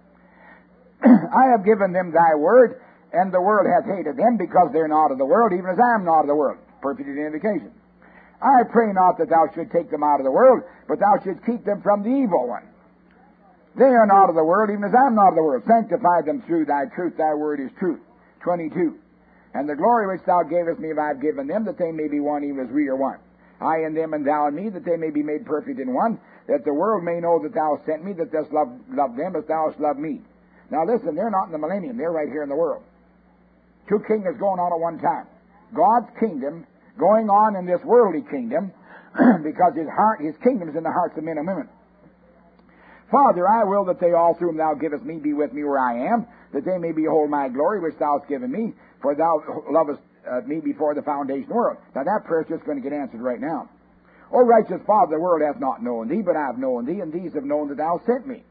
I have given them thy word, and the world hath hated them, because they're not of the world, even as I am not of the world. Perfect identification. I pray not that thou should take them out of the world, but thou should keep them from the evil one. They are not of the world, even as I am not of the world. Sanctify them through thy truth. Thy word is truth. 22. And the glory which thou gavest me have I given them, that they may be one, even as we are one. I in them, and thou in me, that they may be made perfect in one, that the world may know that thou hast sent me, that thou hast loved them as thou hast loved me. Now listen, they're not in the millennium. They're right here in the world. 2 kingdoms going on at one time. God's kingdom going on in this worldly kingdom, because his kingdom is in the hearts of men and women. Father, I will that they all whom thou givest me be with me where I am, that they may behold my glory which thou hast given me, for thou lovest me before the foundation of the world. Now that prayer is just going to get answered right now. O righteous Father, the world hath not known thee, but I have known thee, and these have known that thou sent me.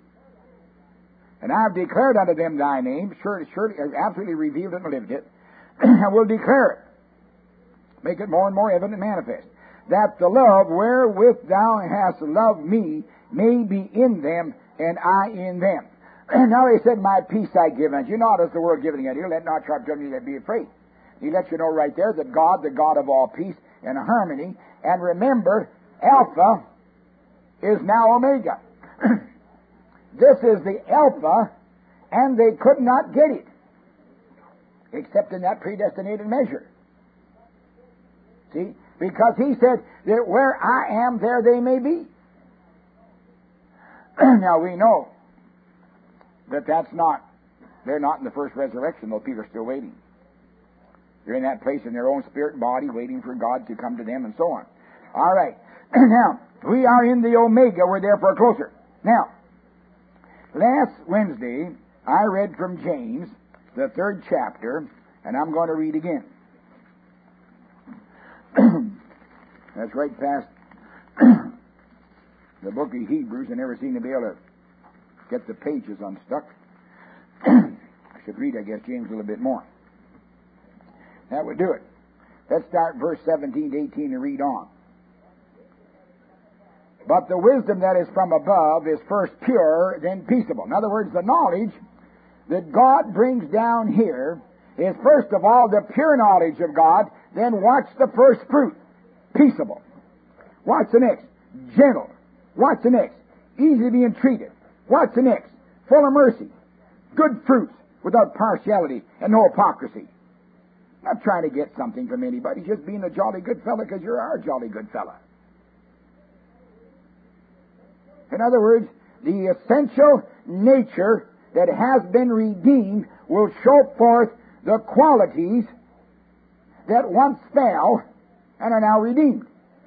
And I have declared unto them thy name, surely, absolutely revealed it and lived it, and will declare it. Make it more and more evident and manifest. That the love wherewith thou hast loved me may be in them, and I in them. Now he said, my peace I give unto you, not as the world giveth unto you. Let not trouble you that be afraid. He lets you know right there that God, the God of all peace and harmony, and remember, Alpha is now Omega. This is the Alpha, and they could not get it, except in that predestinated measure. See? Because he said that where I am, there they may be. Now we know that they're not in the first resurrection, though people are still waiting. They're in that place in their own spirit and body, waiting for God to come to them and so on. All right. Now, we are in the Omega. We're therefore closer. Now, last Wednesday, I read from James, the 3rd chapter, and I'm going to read again. That's right past the book of Hebrews. I never seem to be able to get the pages unstuck. I should read, I guess, James a little bit more. That would do it. Let's start verse 17 to 18 and read on. But the wisdom that is from above is first pure, then peaceable. In other words, the knowledge that God brings down here is first of all the pure knowledge of God, then watch the first fruit, peaceable. Watch the next, gentle. Watch the next, easy to be entreated. Watch the next, full of mercy, good fruits, without partiality and no hypocrisy. Not trying to get something from anybody, just being a jolly good fella because you're our jolly good fella. In other words, the essential nature that has been redeemed will show forth the qualities that once fell and are now redeemed.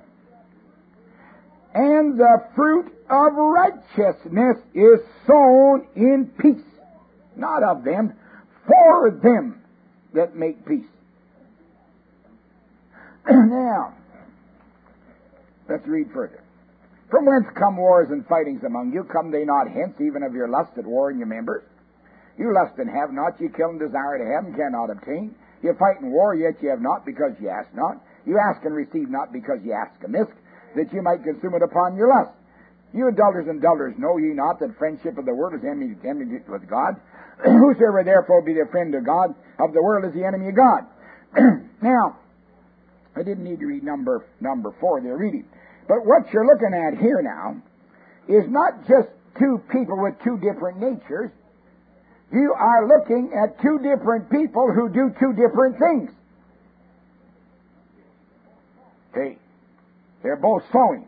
And the fruit of righteousness is sown in peace, not of them, for them that make peace. Now, let's read further. From whence come wars and fightings among you? Come they not hence, even of your lust that war in your members? You lust and have not, ye kill and desire to have and cannot obtain. You fight and war, yet ye have not, because ye ask not. You ask and receive not, because ye ask amiss, that ye might consume it upon your lust. You adulterers and adulterers, know ye not that friendship of the world is enmity with God? Whosoever therefore be the friend of God, of the world is the enemy of God. Now, I didn't need to read number 4 there reading. But what you're looking at here now is not just two people with two different natures. You are looking at two different people who do two different things. Okay. They're both sowing.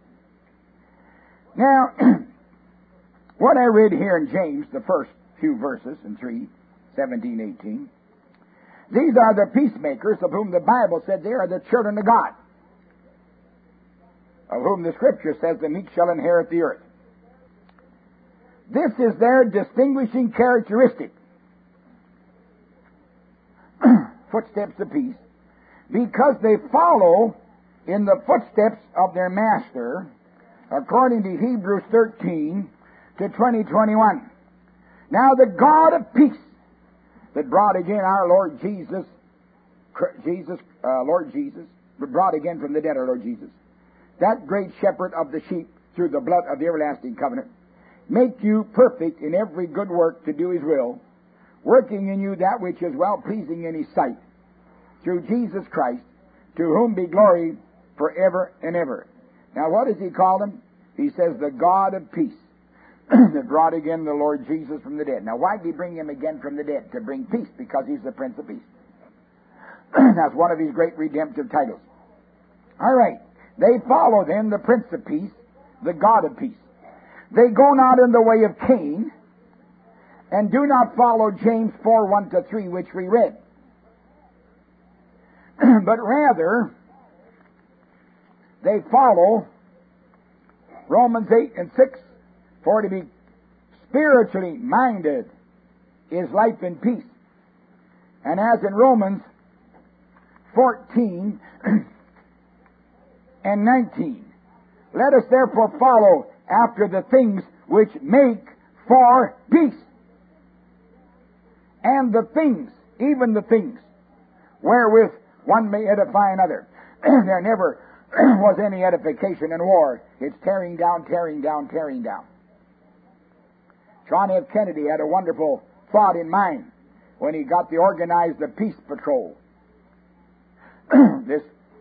Now, what I read here in James, the first few verses in 3:17, 18, these are the peacemakers of whom the Bible said they are the children of God, of whom the Scripture says the meek shall inherit the earth. This is their distinguishing characteristic. Footsteps of peace, because they follow in the footsteps of their master, according to Hebrews 13 to 20:21. Now the God of peace that brought again our Lord Jesus, brought again from the dead our Lord Jesus, that great shepherd of the sheep through the blood of the everlasting covenant, make you perfect in every good work to do His will, working in you that which is well-pleasing in His sight, through Jesus Christ, to whom be glory forever and ever. Now what does He call Him? He says the God of peace that brought again the Lord Jesus from the dead. Now why did He bring Him again from the dead? To bring peace, because He's the Prince of Peace. That's one of His great redemptive titles. All right. They follow then the Prince of Peace, the God of peace. They go not in the way of Cain, and do not follow James 4:1-3, which we read. But rather, they follow Romans 8:6, for to be spiritually minded is life and peace. And as in Romans 14 and 19, let us therefore follow after the things which make for peace. And the things, even the things, wherewith one may edify another. There never was any edification in war. It's tearing down, tearing down, tearing down. John F. Kennedy had a wonderful thought in mind when he got the organized the Peace Patrol. This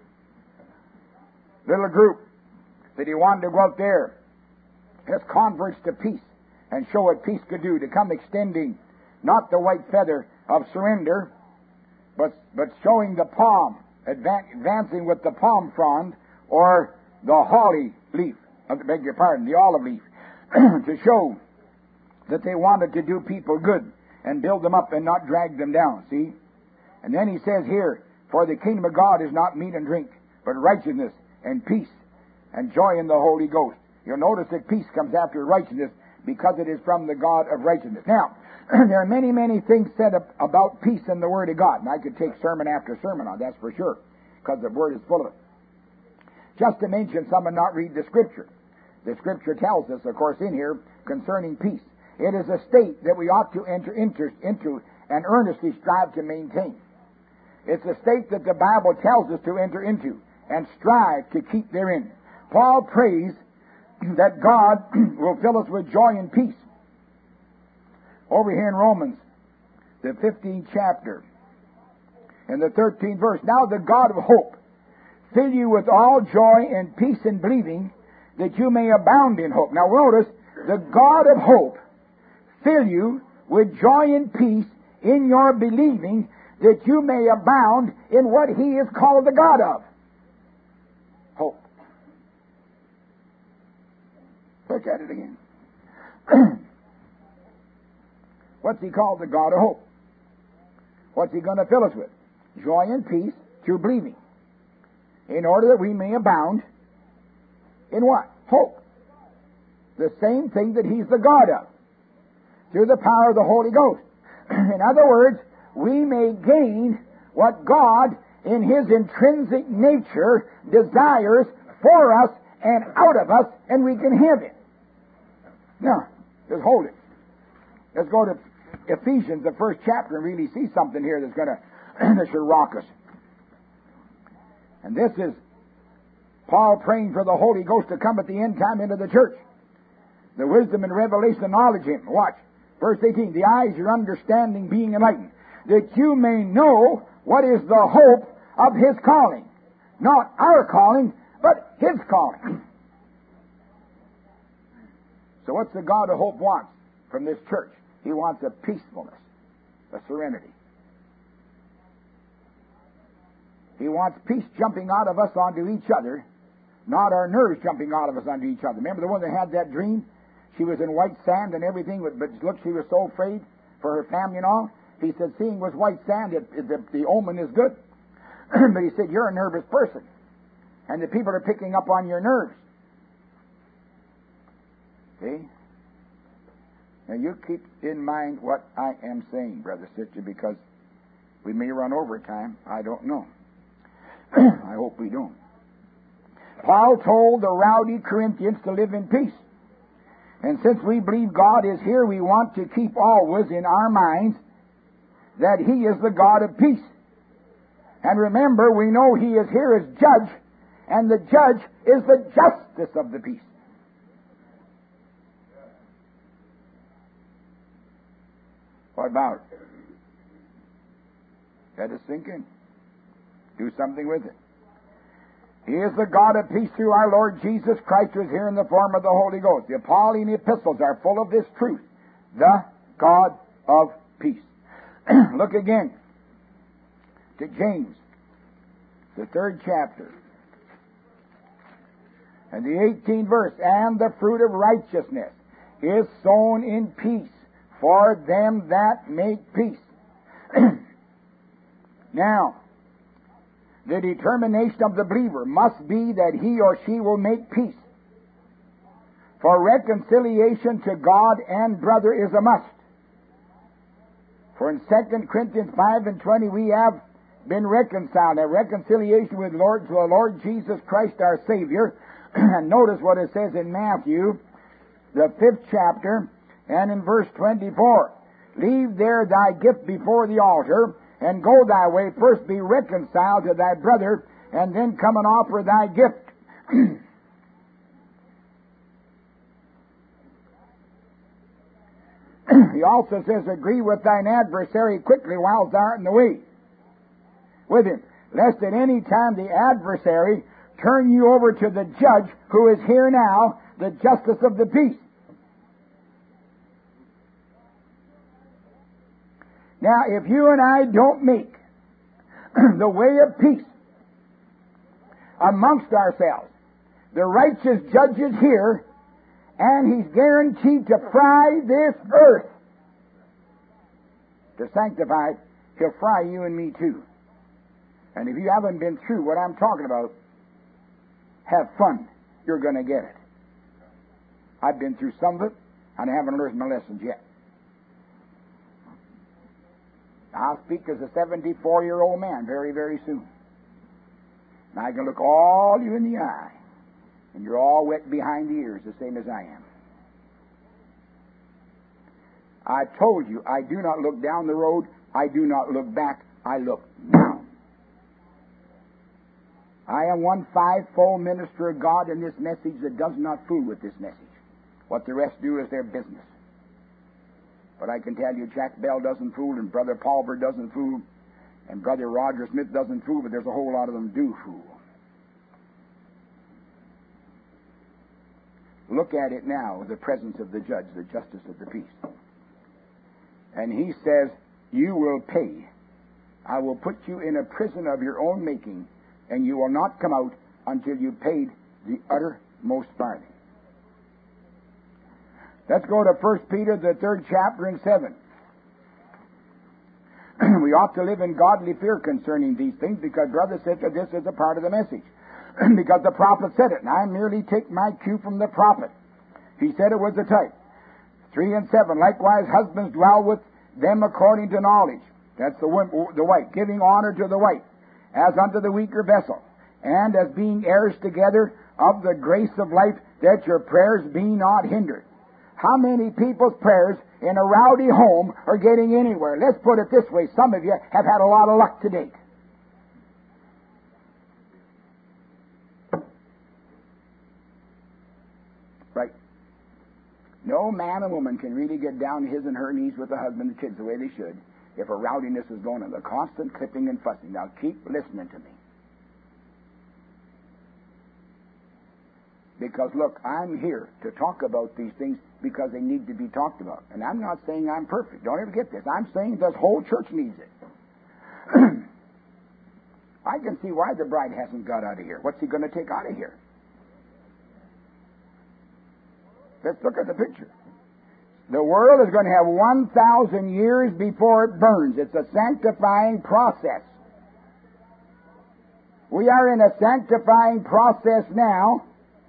little group that he wanted to go out there as converts to peace and show what peace could do, to come extending not the white feather of surrender, but showing the palm, advancing with the palm frond or the holly leaf, the olive leaf, to show that they wanted to do people good and build them up and not drag them down, see? And then he says here, for the kingdom of God is not meat and drink, but righteousness and peace and joy in the Holy Ghost. You'll notice that peace comes after righteousness because it is from the God of righteousness. Now, there are many, many things said about peace in the Word of God, and I could take sermon after sermon on that's for sure, because the Word is full of it. Just to mention some and not read the Scripture. The Scripture tells us, of course, in here, concerning peace. It is a state that we ought to enter into and earnestly strive to maintain. It's a state that the Bible tells us to enter into and strive to keep therein. Paul prays that God will fill us with joy and peace. Over here in Romans, the 15th chapter, in the 13th verse, now the God of hope fill you with all joy and peace in believing, that you may abound in hope. Now notice, the God of hope fill you with joy and peace in your believing, that you may abound in what He is called the God of. Hope. Look at it again. What's He called the God of hope? What's He going to fill us with? Joy and peace through believing, in order that we may abound in what? Hope. The same thing that He's the God of, through the power of the Holy Ghost. In other words, we may gain what God, in His intrinsic nature, desires for us and out of us, and we can have it. Now, just hold it. Let's go to Ephesians, the first chapter, and really see something here that's going to that should rock us. And this is Paul praying for the Holy Ghost to come at the end time into the church. The wisdom and revelation and knowledge of Him. Watch. Verse 18. The eyes of your understanding being enlightened, that you may know what is the hope of His calling. Not our calling, but His calling. So what's the God of hope wants from this church? He wants a peacefulness, a serenity. He wants peace jumping out of us onto each other, not our nerves jumping out of us onto each other. Remember the one that had that dream? She was in white sand and everything, but look, she was so afraid for her family and all. He said, seeing was white sand, the omen is good. But he said, you're a nervous person, and the people are picking up on your nerves. See? Now you keep in mind what I am saying, brother, sister, because we may run over time. I don't know. I hope we don't. Paul told the rowdy Corinthians to live in peace. And since we believe God is here, we want to keep always in our minds that He is the God of peace. And remember, we know He is here as judge, and the judge is the justice of the peace. What about it? Let us sink in. Do something with it. He is the God of peace through our Lord Jesus Christ, who is here in the form of the Holy Ghost. The Pauline epistles are full of this truth. The God of peace. Look again to James, the 3rd chapter, and the 18th verse. And the fruit of righteousness is sown in peace for them that make peace. Now, the determination of the believer must be that he or she will make peace. For reconciliation to God and brother is a must. For in 2 Corinthians 5:20 we have been reconciled. A reconciliation with the Lord Jesus Christ our Savior. And notice what it says in Matthew, the 5th chapter, and in verse 24. Leave there thy gift before the altar, and go thy way. First be reconciled to thy brother, and then come and offer thy gift. He also says, agree with thine adversary quickly while thou art in the way with him, lest at any time the adversary turn you over to the judge who is here now, the justice of the peace. Now, if you and I don't make the way of peace amongst ourselves, the righteous judge is here, and He's guaranteed to fry this earth. To sanctify it, He'll fry you and me too. And if you haven't been through what I'm talking about, have fun. You're going to get it. I've been through some of it, and I haven't learned my lessons yet. I'll speak as a 74-year-old man very, very soon. And I can look all you in the eye, and you're all wet behind the ears, the same as I am. I told you, I do not look down the road, I do not look back, I look now. I am one fivefold minister of God in this message that does not fool with this message. What the rest do is their business. But I can tell you, Jack Bell doesn't fool, and Brother Palver doesn't fool, and Brother Roger Smith doesn't fool, but there's a whole lot of them do fool. Look at it now, the presence of the judge, the justice of the peace. And he says, you will pay. I will put you in a prison of your own making, and you will not come out until you paid the uttermost farthing. Let's go to 1 Peter, the 3rd chapter, and 7. We ought to live in godly fear concerning these things, because Brother said that this is a part of the message. Because the prophet said it, and I merely take my cue from the prophet. He said it was a type. 3 and 7. Likewise, husbands dwell with them according to knowledge. That's the wife, giving honor to the wife, as unto the weaker vessel, and as being heirs together of the grace of life, that your prayers be not hindered. How many people's prayers in a rowdy home are getting anywhere? Let's put it this way. Some of you have had a lot of luck to date. Right. No man and woman can really get down his and her knees with the husband and kids the way they should if a rowdiness is going on. The constant clipping and fussing. Now keep listening to me. Because, look, I'm here to talk about these things because they need to be talked about. And I'm not saying I'm perfect. Don't ever get this. I'm saying this whole church needs it. I can see why the bride hasn't got out of here. What's he going to take out of here? Let's look at the picture. The world is going to have 1,000 years before it burns. It's a sanctifying process. We are in a sanctifying process now,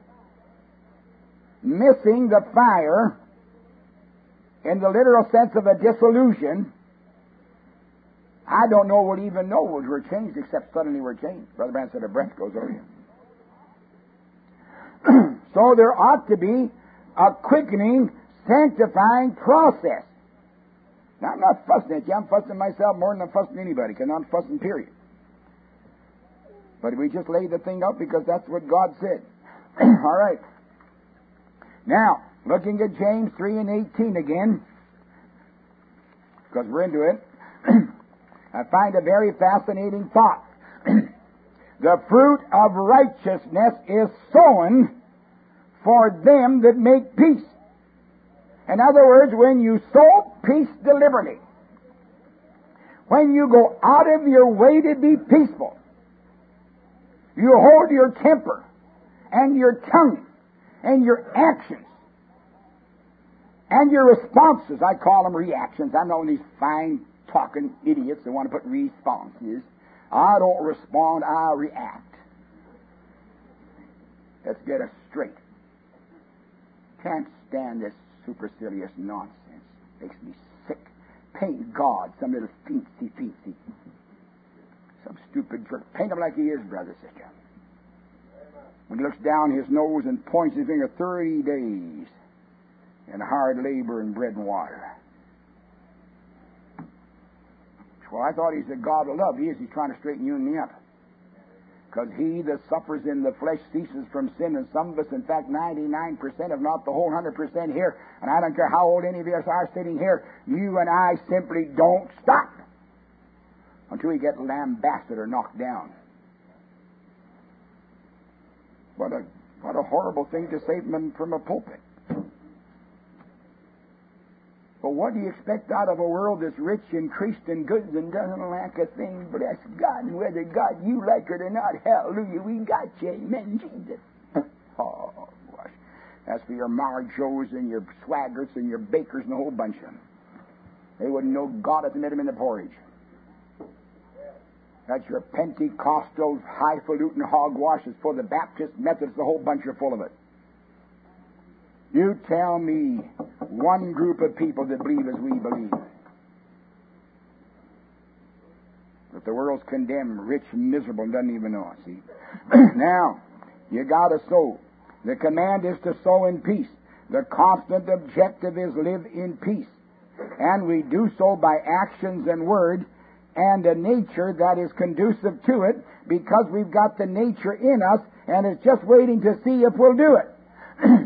missing the fire in the literal sense of a dissolution. I don't know what even know we're changed except suddenly we're changed. Brother Branham said a breath goes over you. So there ought to be a quickening, sanctifying process. Now I'm not fussing at you. I'm fussing myself more than I'm fussing anybody, because I'm fussing, period. But we just lay the thing up because that's what God said. All right. Now, looking at James 3 and 18 again, because we're into it, I find a very fascinating thought. The fruit of righteousness is sown for them that make peace. In other words, when you sow peace deliberately, when you go out of your way to be peaceful, you hold your temper and your tongue and your actions and your responses. I call them reactions. I'm not these fine talking idiots that want to put responses. I don't respond, I react. Let's get us straight. Can't stand this supercilious nonsense. Makes me sick. Paint God, some little feetsy. Some stupid jerk. Paint him like he is, brother, sister. When he looks down his nose and points his finger, 30 days in hard labor and bread and water. Well, I thought he's a God of love. He is. He's trying to straighten you and me up. Because he that suffers in the flesh ceases from sin, and some of us, in fact 99%, if not the whole 100% here, and I don't care how old any of us are sitting here, you and I simply don't stop until we get lambasted or knocked down. What a horrible thing to say from a pulpit. But what do you expect out of a world that's rich, increased in goods, and doesn't lack a thing? Bless God, and whether God you like it or not, hallelujah, we got you, amen, Jesus. Oh, gosh. That's for your Marjos and your Swaggerts and your Bakers and a whole bunch of them. They wouldn't know God if they met him in the porridge. That's your Pentecostals, highfalutin hogwashes for the Baptist, Methodists, the whole bunch are full of it. You tell me one group of people that believe as we believe. But the world's condemned, rich, miserable, and doesn't even know it, see? Now, you got to sow. The command is to sow in peace. The constant objective is live in peace. And we do so by actions and word and a nature that is conducive to it, because we've got the nature in us and it's just waiting to see if we'll do it.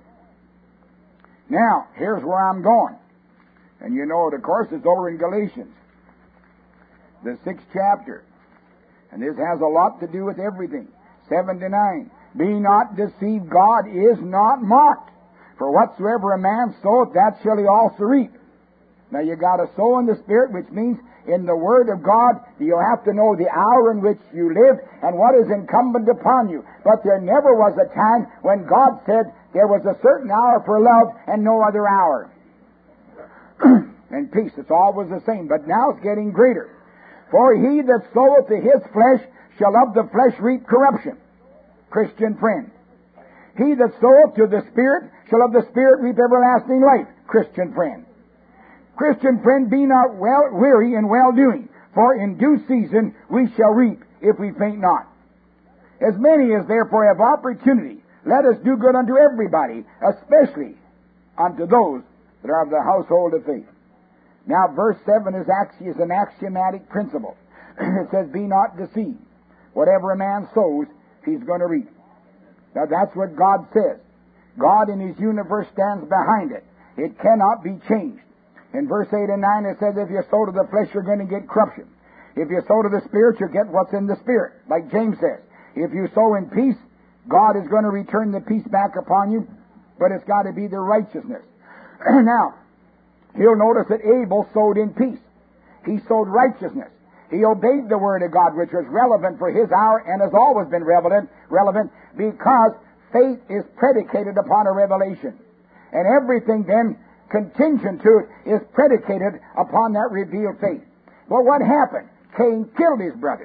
Now, here's where I'm going. And you know it, of course, it's over in Galatians, the 6th chapter. And this has a lot to do with everything. 7 to 9. Be not deceived, God is not mocked. For whatsoever a man soweth, that shall he also reap. Now you got to sow in the Spirit, which means in the Word of God, you'll have to know the hour in which you live and what is incumbent upon you. But there never was a time when God said there was a certain hour for love and no other hour. And peace, it's always the same, but now it's getting greater. For he that soweth to his flesh shall of the flesh reap corruption. Christian friend. He that soweth to the Spirit shall of the Spirit reap everlasting life. Christian friend. Christian friend, be not weary in well-doing, for in due season we shall reap if we faint not. As many as therefore have opportunity, let us do good unto everybody, especially unto those that are of the household of faith. Now, verse 7 is an axiomatic principle. It says, be not deceived. Whatever a man sows, he's going to reap. Now, that's what God says. God in His universe stands behind it. It cannot be changed. In verse 8 and 9, it says, if you sow to the flesh, you're going to get corruption. If you sow to the Spirit, you get what's in the Spirit. Like James says, if you sow in peace, God is going to return the peace back upon you, but it's got to be the righteousness. Now, you'll notice that Abel sowed in peace. He sowed righteousness. He obeyed the Word of God, which was relevant for his hour and has always been relevant because faith is predicated upon a revelation. And everything then contingent to it is predicated upon that revealed faith. Well, what happened? Cain killed his brother.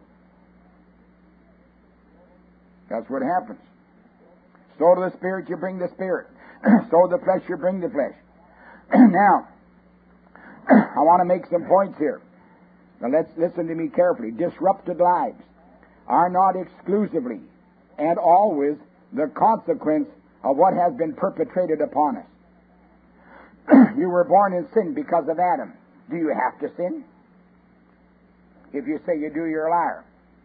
That's what happens. Sow to the Spirit, you bring the Spirit. Sow the flesh, you bring the flesh. Now, I want to make some points here. Now, let's listen to me carefully. Disrupted lives are not exclusively and always the consequence of what has been perpetrated upon us. You were born in sin because of Adam. Do you have to sin? If you say you do, you're a liar.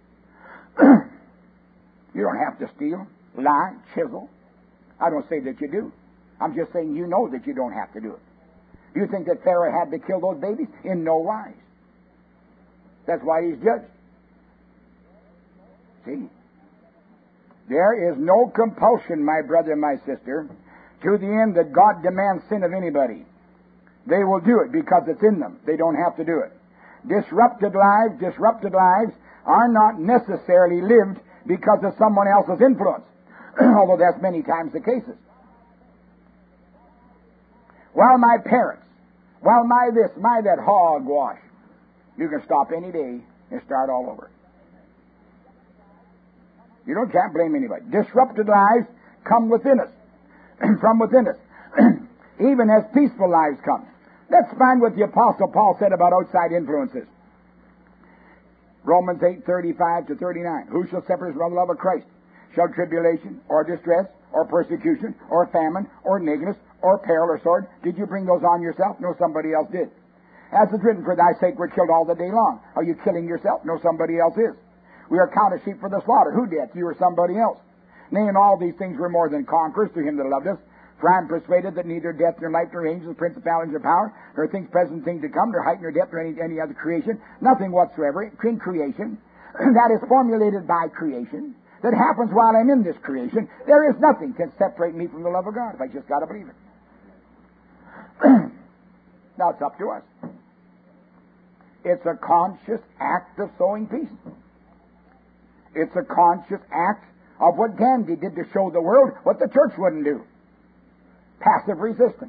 You don't have to steal, lie, chisel. I don't say that you do. I'm just saying you know that you don't have to do it. Do you think that Pharaoh had to kill those babies? In no wise. That's why he's judged. See? There is no compulsion, my brother and my sister, to the end that God demands sin of anybody. They will do it because it's in them. They don't have to do it. Disrupted lives are not necessarily lived because of someone else's influence, although that's many times the cases. Well, my parents, well, my this, my that, hogwash. You can stop any day and start all over. You can't blame anybody. Disrupted lives come within us, from within us, even as peaceful lives come. Let's find what the Apostle Paul said about outside influences. Romans 8:35 to 39. Who shall separate us from the love of Christ? Shall tribulation, or distress, or persecution, or famine, or nakedness, or peril, or sword? Did you bring those on yourself? No, somebody else did. As it's written, for thy sake we're killed all the day long. Are you killing yourself? No, somebody else is. We are counted sheep for the slaughter. Who did? You or somebody else. Nay, in all these things we're more than conquerors to him that loved us. For I am persuaded that neither death, nor life, nor angels, principalities, or power, nor things present, things to come, nor height, nor depth, nor any other creation, nothing whatsoever in creation that is formulated by creation, that happens while I'm in this creation, there is nothing can separate me from the love of God, if I just got to believe it. Now it's up to us. It's a conscious act of sowing peace. It's a conscious act of what Gandhi did to show the world what the church wouldn't do. Passive resistance.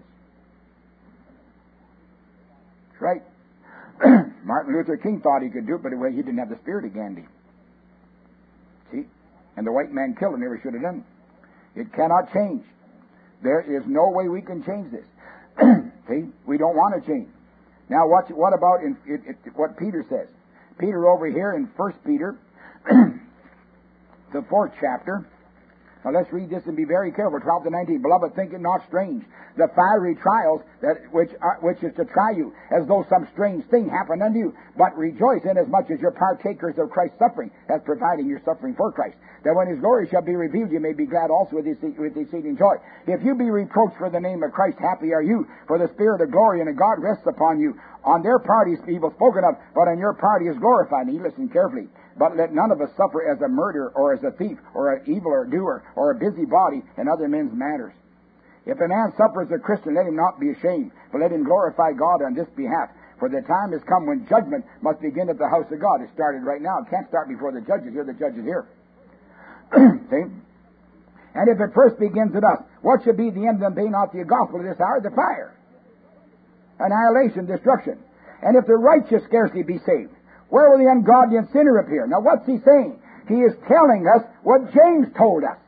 That's right. Martin Luther King thought he could do it, but he didn't have the spirit of Gandhi. See? And the white man killed him, never should have done it. It cannot change. There is no way we can change this. See? We don't want to change. Now, what about what Peter says? Peter over here in 1 Peter, the 4th chapter. Now let's read this and be very careful. 12 to 19. Beloved, think it not strange, the fiery trials which is to try you, as though some strange thing happened unto you. But rejoice inasmuch as you're partakers of Christ's suffering, as providing your suffering for Christ, that when His glory shall be revealed, you may be glad also with exceeding joy. If you be reproached for the name of Christ, happy are you, for the Spirit of glory and of God rests upon you. On their part is evil spoken of, but on your part He is glorified. And you listen carefully. But let none of us suffer as a murderer, or as a thief, or an evildoer, or a busybody in other men's matters. If a man suffers as a Christian, let him not be ashamed, but let him glorify God on this behalf. For the time has come when judgment must begin at the house of God. It started right now. It can't start before the judge is here. The judge is here. See? And if it first begins at us, what should be the end of them? Be not the gospel of this hour, the fire, annihilation, destruction. And if the righteous scarcely be saved, where will the ungodly and sinner appear? Now what's he saying? He is telling us what James told us.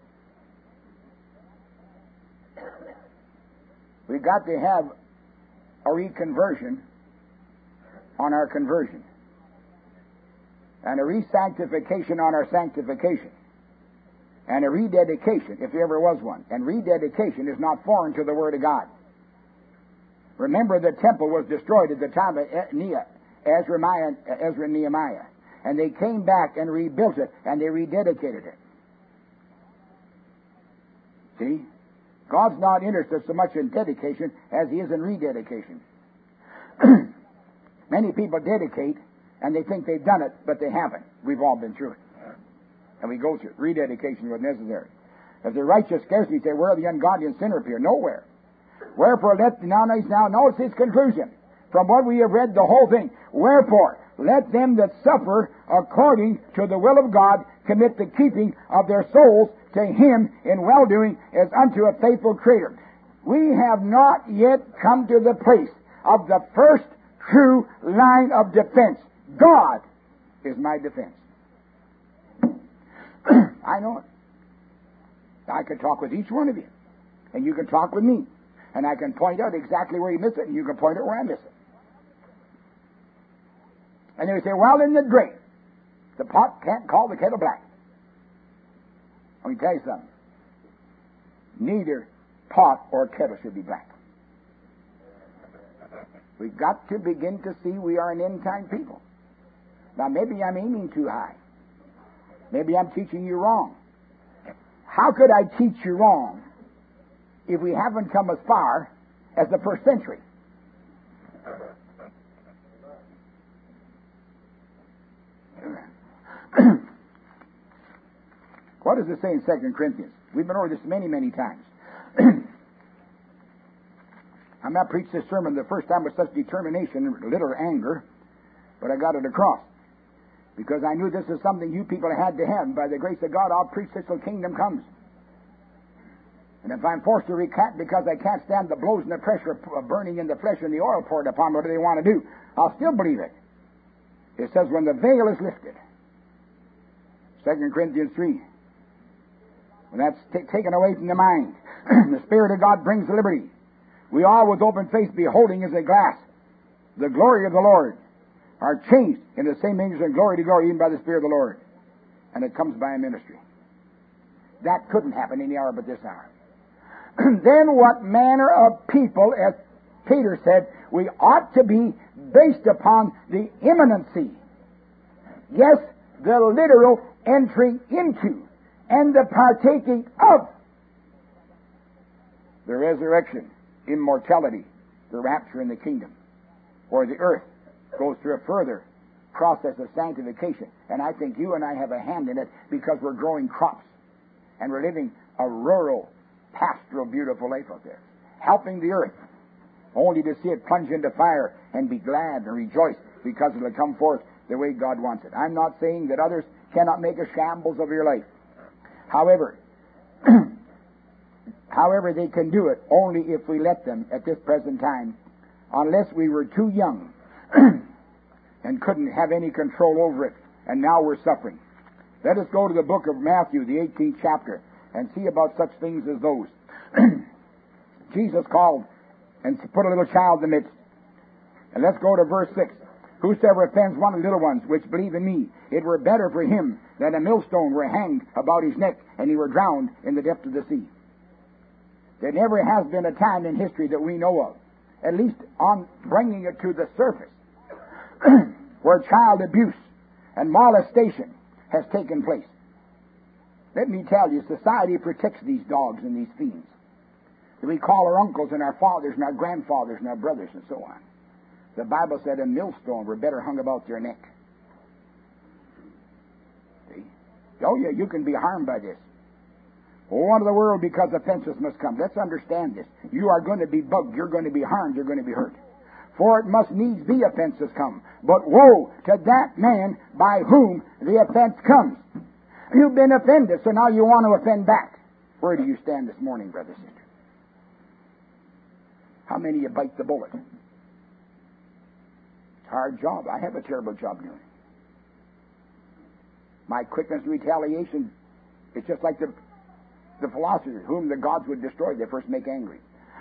We've got to have a reconversion on our conversion. and a re-sanctification on our sanctification, and a rededication, if there ever was one. And rededication is not foreign to the Word of God. Remember, the temple was destroyed at the time of Ezra and Nehemiah. And they came back and rebuilt it, and they rededicated it. See? God's not interested so much in dedication as He is in rededication. Many people dedicate, and they think they've done it, but they haven't. We've all been through it. And we go through it. Rededication was necessary. If the righteous scarcely say, where are the ungodly and sinner appear? Nowhere. Wherefore let, now notice his conclusion. From what we have read, the whole thing. Wherefore, let them that suffer according to the will of God commit the keeping of their souls to Him in well-doing as unto a faithful Creator. We have not yet come to the place of the first true line of defense. God is my defense. I know it. I can talk with each one of you, and you can talk with me, and I can point out exactly where you miss it, and you can point out where I miss it. And they say, well, in the drink, the pot can't call the kettle black. Let me tell you something. Neither pot or kettle should be black. We've got to begin to see we are an end-time people. Now, maybe I'm aiming too high. Maybe I'm teaching you wrong. How could I teach you wrong if we haven't come as far as the first century? What does it say in 2 Corinthians? We've been over this many, many times. I'm not preached this sermon the first time with such determination and little anger, but I got it across. Because I knew this is something you people had to have. And by the grace of God, I'll preach this till kingdom comes. And if I'm forced to recant because I can't stand the blows and the pressure of burning in the flesh and the oil poured upon what do they want to do, I'll still believe it. It says when the veil is lifted, 2 Corinthians 3, when that's taken away from the mind, the Spirit of God brings liberty. We all with open face beholding as a glass the glory of the Lord are changed in the same image and glory to glory, even by the Spirit of the Lord. And it comes by a ministry. That couldn't happen any hour but this hour. Then what manner of people, as Peter said, we ought to be based upon the imminency. Yes, the literal entering into and the partaking of the resurrection, immortality, the rapture in the kingdom, or the earth goes through a further process of sanctification. And I think you and I have a hand in it because we're growing crops and we're living a rural, pastoral, beautiful life out there, helping the earth, only to see it plunge into fire and be glad and rejoice because it will come forth the way God wants it. I'm not saying that others cannot make a shambles of your life. However, they can do it only if we let them at this present time, unless we were too young and couldn't have any control over it, and now we're suffering. Let us go to the book of Matthew, the 18th chapter, and see about such things as those. Jesus called and put a little child in the midst. And let's go to verse 6. Whosoever offends one of the little ones which believe in me, it were better for him that a millstone were hanged about his neck and he were drowned in the depth of the sea. There never has been a time in history that we know of, at least on bringing it to the surface, where child abuse and molestation has taken place. Let me tell you, society protects these dogs and these fiends. We call our uncles and our fathers and our grandfathers and our brothers and so on. The Bible said a millstone were better hung about their neck. See? Oh yeah, you can be harmed by this. Oh, unto the world because offenses must come. Let's understand this. You are going to be bugged. You're going to be harmed. You're going to be hurt. For it must needs be offenses come. But woe to that man by whom the offense comes. You've been offended, so now you want to offend back. Where do you stand this morning, brother, sister? How many of you bite the bullet? It's a hard job. I have a terrible job doing it. My quickness to retaliation, it's just like the philosophers, whom the gods would destroy, they first make angry.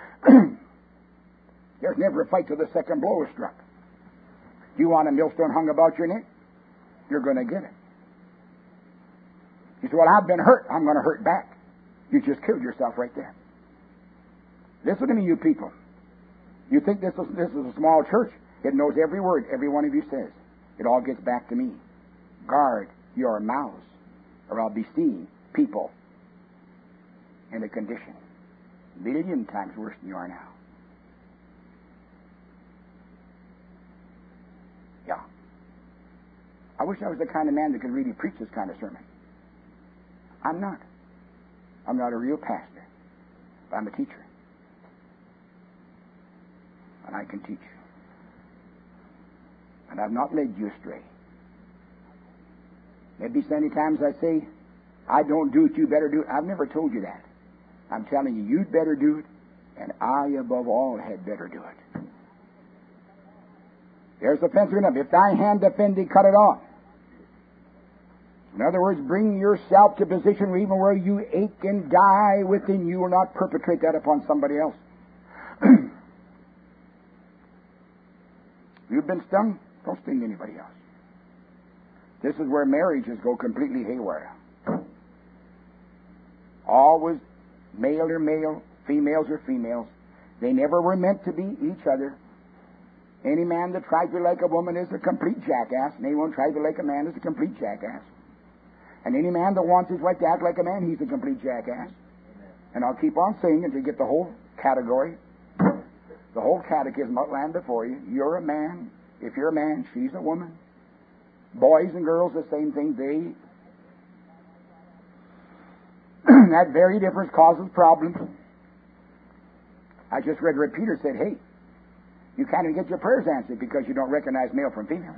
There's never a fight till the second blow is struck. Do you want a millstone hung about your neck? you're going to get it. You say, well, I've been hurt. I'm going to hurt back. You just killed yourself right there. Listen to me, you people. You think this is a small church. It knows every word every one of you says. It all gets back to me. Guard your mouths, or I'll be seeing people in a condition a million times worse than you are now. Yeah. I wish I was the kind of man that could really preach this kind of sermon. I'm not. I'm not a real pastor. But I'm a teacher. And I can teach. And I've not led you astray. Maybe so many times I say, I don't do it, you better do it. I've never told you that. I'm telling you, you'd better do it, and I, above all, had better do it. There's the fence enough. If thy hand offend thee, cut it off. In other words, bring yourself to a position where even where you ache and die within, you will not perpetrate that upon somebody else. You've been stung? Don't sting anybody else. This is where marriages go completely haywire. Always male are male, females are females. They never were meant to be each other. Any man that tries to be like a woman is a complete jackass, and anyone who tries to be like a man is a complete jackass. And any man that wants his wife to act like a man, he's a complete jackass. Amen. And I'll keep on saying until you get the whole category, the whole catechism outlined before you. You're a man. If you're a man, she's a woman. Boys and girls, the same thing. That very difference causes problems. I just read where Peter said, hey, you can't even get your prayers answered because you don't recognize male from female.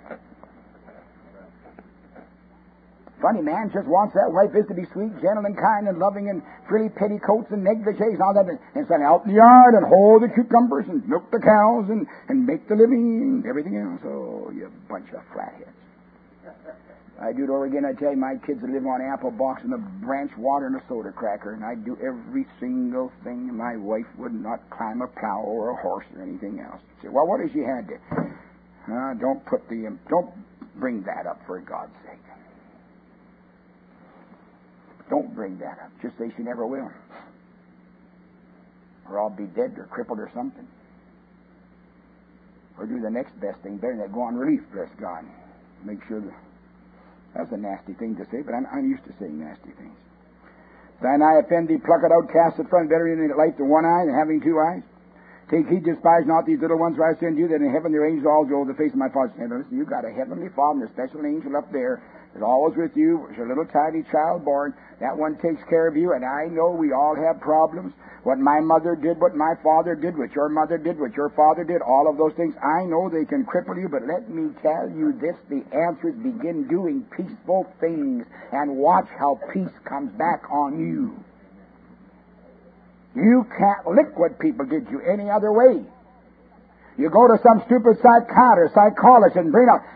Funny man just wants that wife is to be sweet, gentle, and kind, and loving, and frilly petticoats and negligees and all that, and send out in the yard and hoe the cucumbers and milk the cows and make the living and everything else. Oh, you bunch of flatheads. I do it over again. I tell you, my kids that live on apple box and a branch water and a soda cracker, and I do every single thing. And my wife would not climb a plow or a horse or anything else. She'd say, well, what has she had to? Don't bring that up for God's sake. Don't bring that up. Just say she never will. Or I'll be dead or crippled or something. Or do the next best thing better than that. Go on relief, bless God. Make sure that's a nasty thing to say, but I'm used to saying nasty things. Thine eye offend thee, pluck it out, cast it from better in life than one eye than having two eyes. Take heed, despise not these little ones, for I send you, that in heaven their angels all go over the face of my Father. Now listen, you've got a heavenly Father and a special angel up there that's always with you. There's a little tiny child born. That one takes care of you, and I know we all have problems. What my mother did, what my father did, what your mother did, what your father did, all of those things, I know they can cripple you, but let me tell you this, the answer is begin doing peaceful things and watch how peace comes back on you. You can't lick what people did you any other way. You go to some stupid psychiatrist, psychologist, and bring up.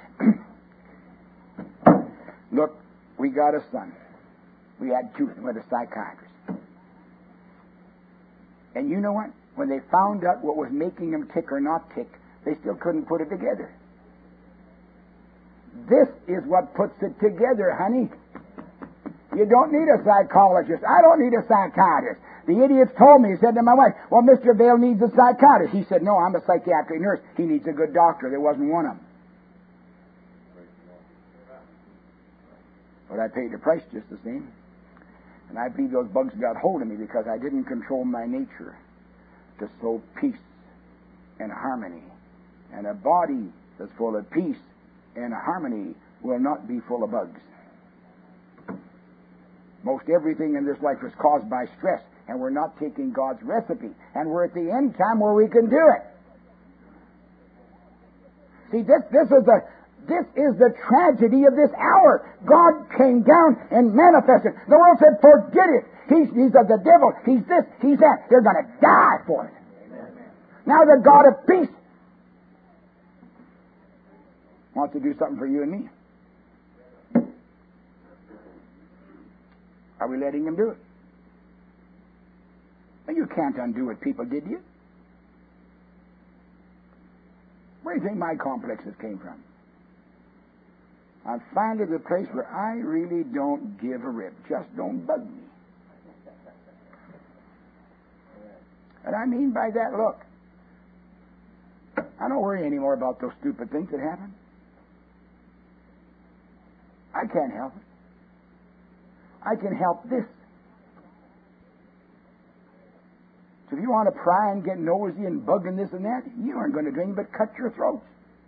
Look, we got a son. We had two with a psychiatrist. And you know what? When they found out what was making him tick or not tick, they still couldn't put it together. This is what puts it together, honey. You don't need a psychologist. I don't need a psychiatrist. The idiots told me, he said to my wife, well, Mr. Vail needs a psychiatrist. He said, no, I'm a psychiatric nurse. He needs a good doctor. There wasn't one of them. But I paid the price just the same. And I believe those bugs got hold of me because I didn't control my nature to sow peace and harmony. And a body that's full of peace and harmony will not be full of bugs. Most everything in this life is caused by stress, and we're not taking God's recipe. And we're at the end time where we can do it. See, this is the tragedy of this hour. God came down and manifested. The world said, forget it. He's of the devil. He's this, he's that. They're going to die for it. Amen. Now the God of peace wants to do something for you and me. Are we letting him do it? Well, you can't undo what people did to you. Where do you think my complexes came from? I'm finally to the place where I really don't give a rip. Just don't bug me. And I mean by that, look, I don't worry anymore about those stupid things that happen. I can't help it. I can help this. So if you want to pry and get nosy and bug and this and that, you aren't going to do anything but cut your throats.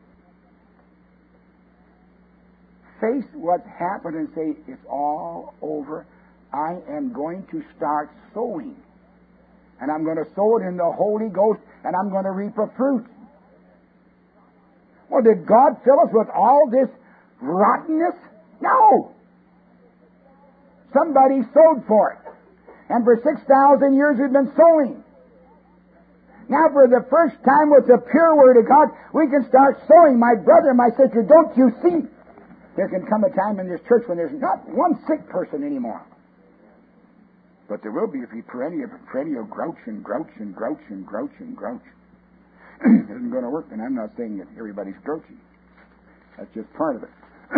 Face what's happened and say, it's all over. I am going to start sowing. And I'm going to sow it in the Holy Ghost, and I'm going to reap a fruit. Well, did God fill us with all this rottenness? No! Somebody sowed for it. And for 6,000 years we've been sowing. Now for the first time with the pure Word of God, we can start sowing. My brother, my sister, don't you see? There can come a time in this church when there's not one sick person anymore. But there will be if you perennial grouch and grouch and grouch and grouch and grouch. It isn't going to work, and I'm not saying that everybody's grouchy. That's just part of it.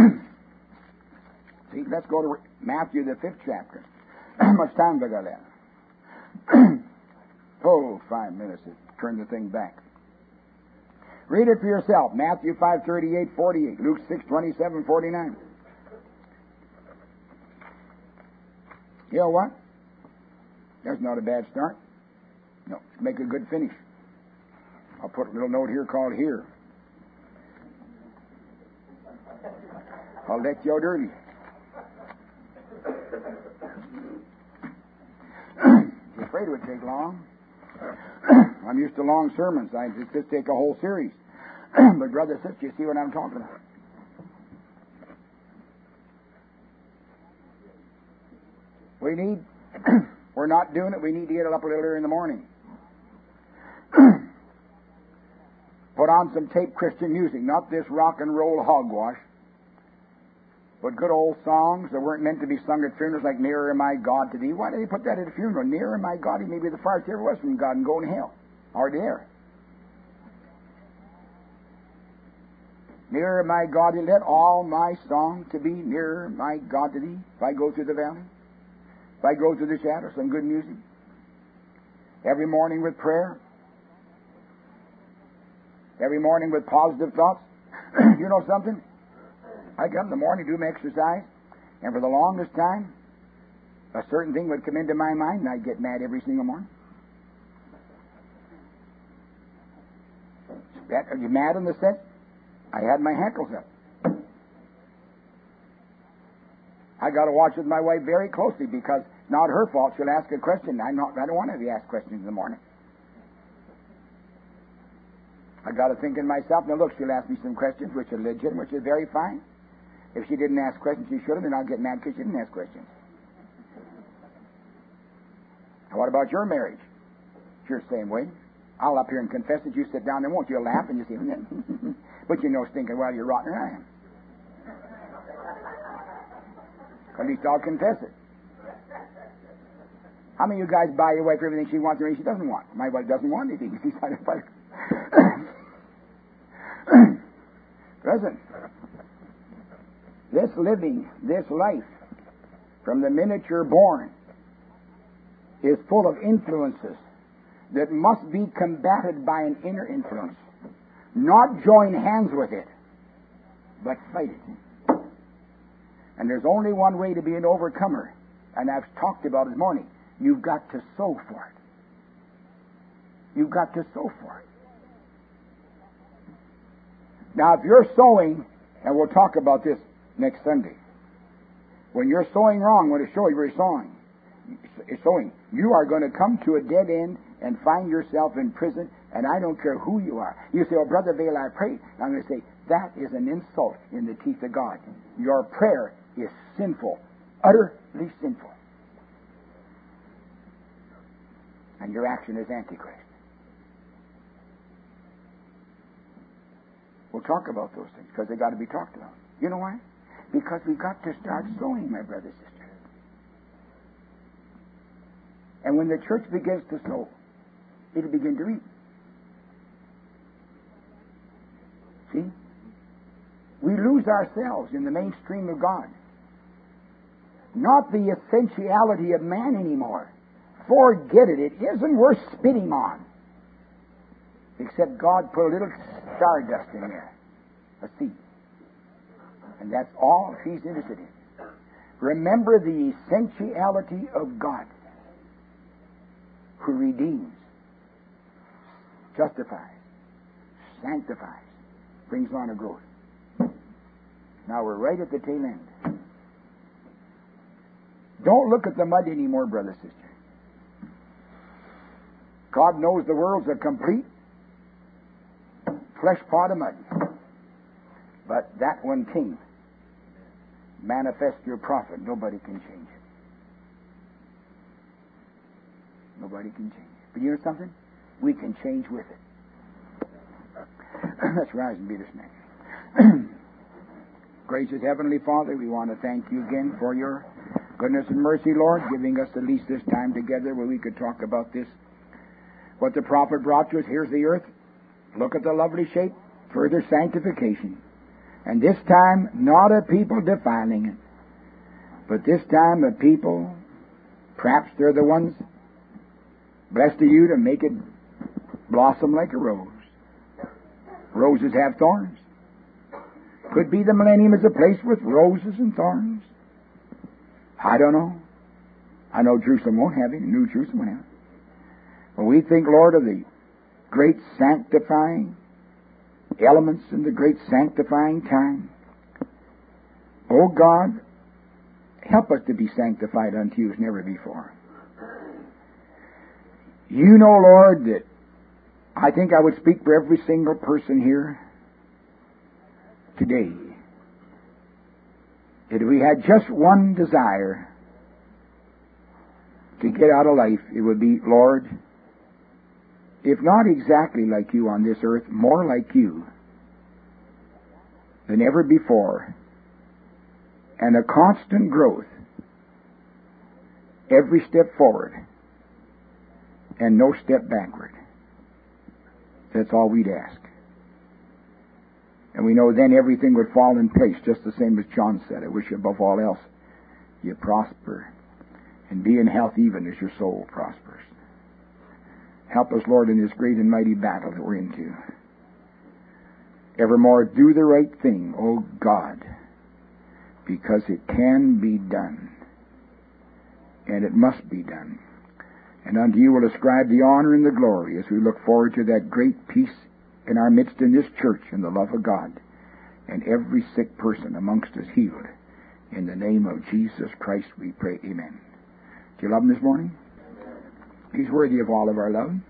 See, let's go to Matthew, the 5th chapter. How much time have I got left? 5 minutes to turn the thing back. Read it for yourself. Matthew 5:38, 48. Luke 6:27, 49. You know what? That's not a bad start. No, make a good finish. I'll put a little note here called here. I'll let you out early. You're afraid it would take long? I'm used to long sermons. I just take a whole series. But brother, sister, you see what I'm talking about? We're not doing it. We need to get it up a little earlier in the morning. Put on some tape Christian music, not this rock and roll hogwash, but good old songs that weren't meant to be sung at funerals, like Nearer My God to Thee. Why did they put that at a funeral? Nearer My God, He may be the farthest ever was from God and go in hell. Or there. Nearer my God, let all my song to be nearer my God to Thee. If I go through the valley, if I go through the shadow, some good music. Every morning with prayer. Every morning with positive thoughts. You know something? I come in the morning, do my exercise, and for the longest time, a certain thing would come into my mind, and I'd get mad every single morning. Are you mad in the sense? I had my hackles up. I got to watch with my wife very closely because it's not her fault. She'll ask a question. I don't want to be asked questions in the morning. I got to think in myself. Now look, she'll ask me some questions which are legitimate, which is very fine. If she didn't ask questions, she should have, then I'll get mad because she didn't ask questions. Now, what about your marriage? It's your same way. I'll up here and confess it. You sit down there, won't you? You'll laugh and you say, but you know, thinking, well, you're rottener than I am. At least I'll confess it. How many of you guys buy your wife everything she wants and everything she doesn't want? My wife doesn't want anything. She's trying to fight. Present. This living, this life, from the minute you're born, is full of influences that must be combated by an inner influence. Not join hands with it, but fight it. And there's only one way to be an overcomer, and I've talked about it this morning. You've got to sow for it. You've got to sow for it. Now, if you're sowing, and we'll talk about this next Sunday, when you're sowing wrong, when it's showing you're sowing, you are going to come to a dead end and find yourself in prison, and I don't care who you are. You say, oh, Brother Vail, I prayed. I'm going to say, that is an insult in the teeth of God. Your prayer is sinful, utterly sinful. And your action is Antichrist. We'll talk about those things because they've got to be talked about. You know why? Because we've got to start sowing, my brother, sister. And when the church begins to sow, it'll begin to reap. See? We lose lose ourselves in the mainstream of God. Not the essentiality of man anymore. Forget it. It isn't worth spitting on. Except God put a little stardust in there. A seed. And that's all He's interested in. Remember the essentiality of God, who redeems, justifies, sanctifies, brings on a growth. Now we're right at the tail end. Don't look at the mud anymore, brother, sister. God knows the world's a complete flesh pot of mud. But that one came. Manifest your prophet. Nobody can change it. Nobody can change it. But you know something? We can change with it. Let's rise and be dismissed. Gracious Heavenly Father, we want to thank you again for your goodness and mercy, Lord, giving us at least this time together where we could talk about this. What the prophet brought to us, here's the earth. Look at the lovely shape. Further sanctification. And this time, not a people defiling it, but this time a people, perhaps they're the ones blessed of you to make it blossom like a rose. Roses have thorns. Could be the millennium is a place with roses and thorns. I don't know. I know Jerusalem won't have it. New Jerusalem won't have it. When we think, Lord, of the great sanctifying elements in the great sanctifying time, oh God, help us to be sanctified unto you as never before. You know, Lord, that I think I would speak for every single person here today, that if we had just one desire to get out of life, it would be, Lord, if not exactly like you on this earth, more like you than ever before, and a constant growth every step forward and no step backward. That's all we'd ask. And we know then everything would fall in place, just the same as John said. I wish you above all else you prosper and be in health even as your soul prospers. Help us, Lord, in this great and mighty battle that we're into. Evermore do the right thing, O God, because it can be done, and it must be done. And unto you will ascribe the honor and the glory as we look forward to that great peace in our midst in this church and the love of God, and every sick person amongst us healed. In the name of Jesus Christ we pray, amen. Do you love him this morning? He's worthy of all of our love.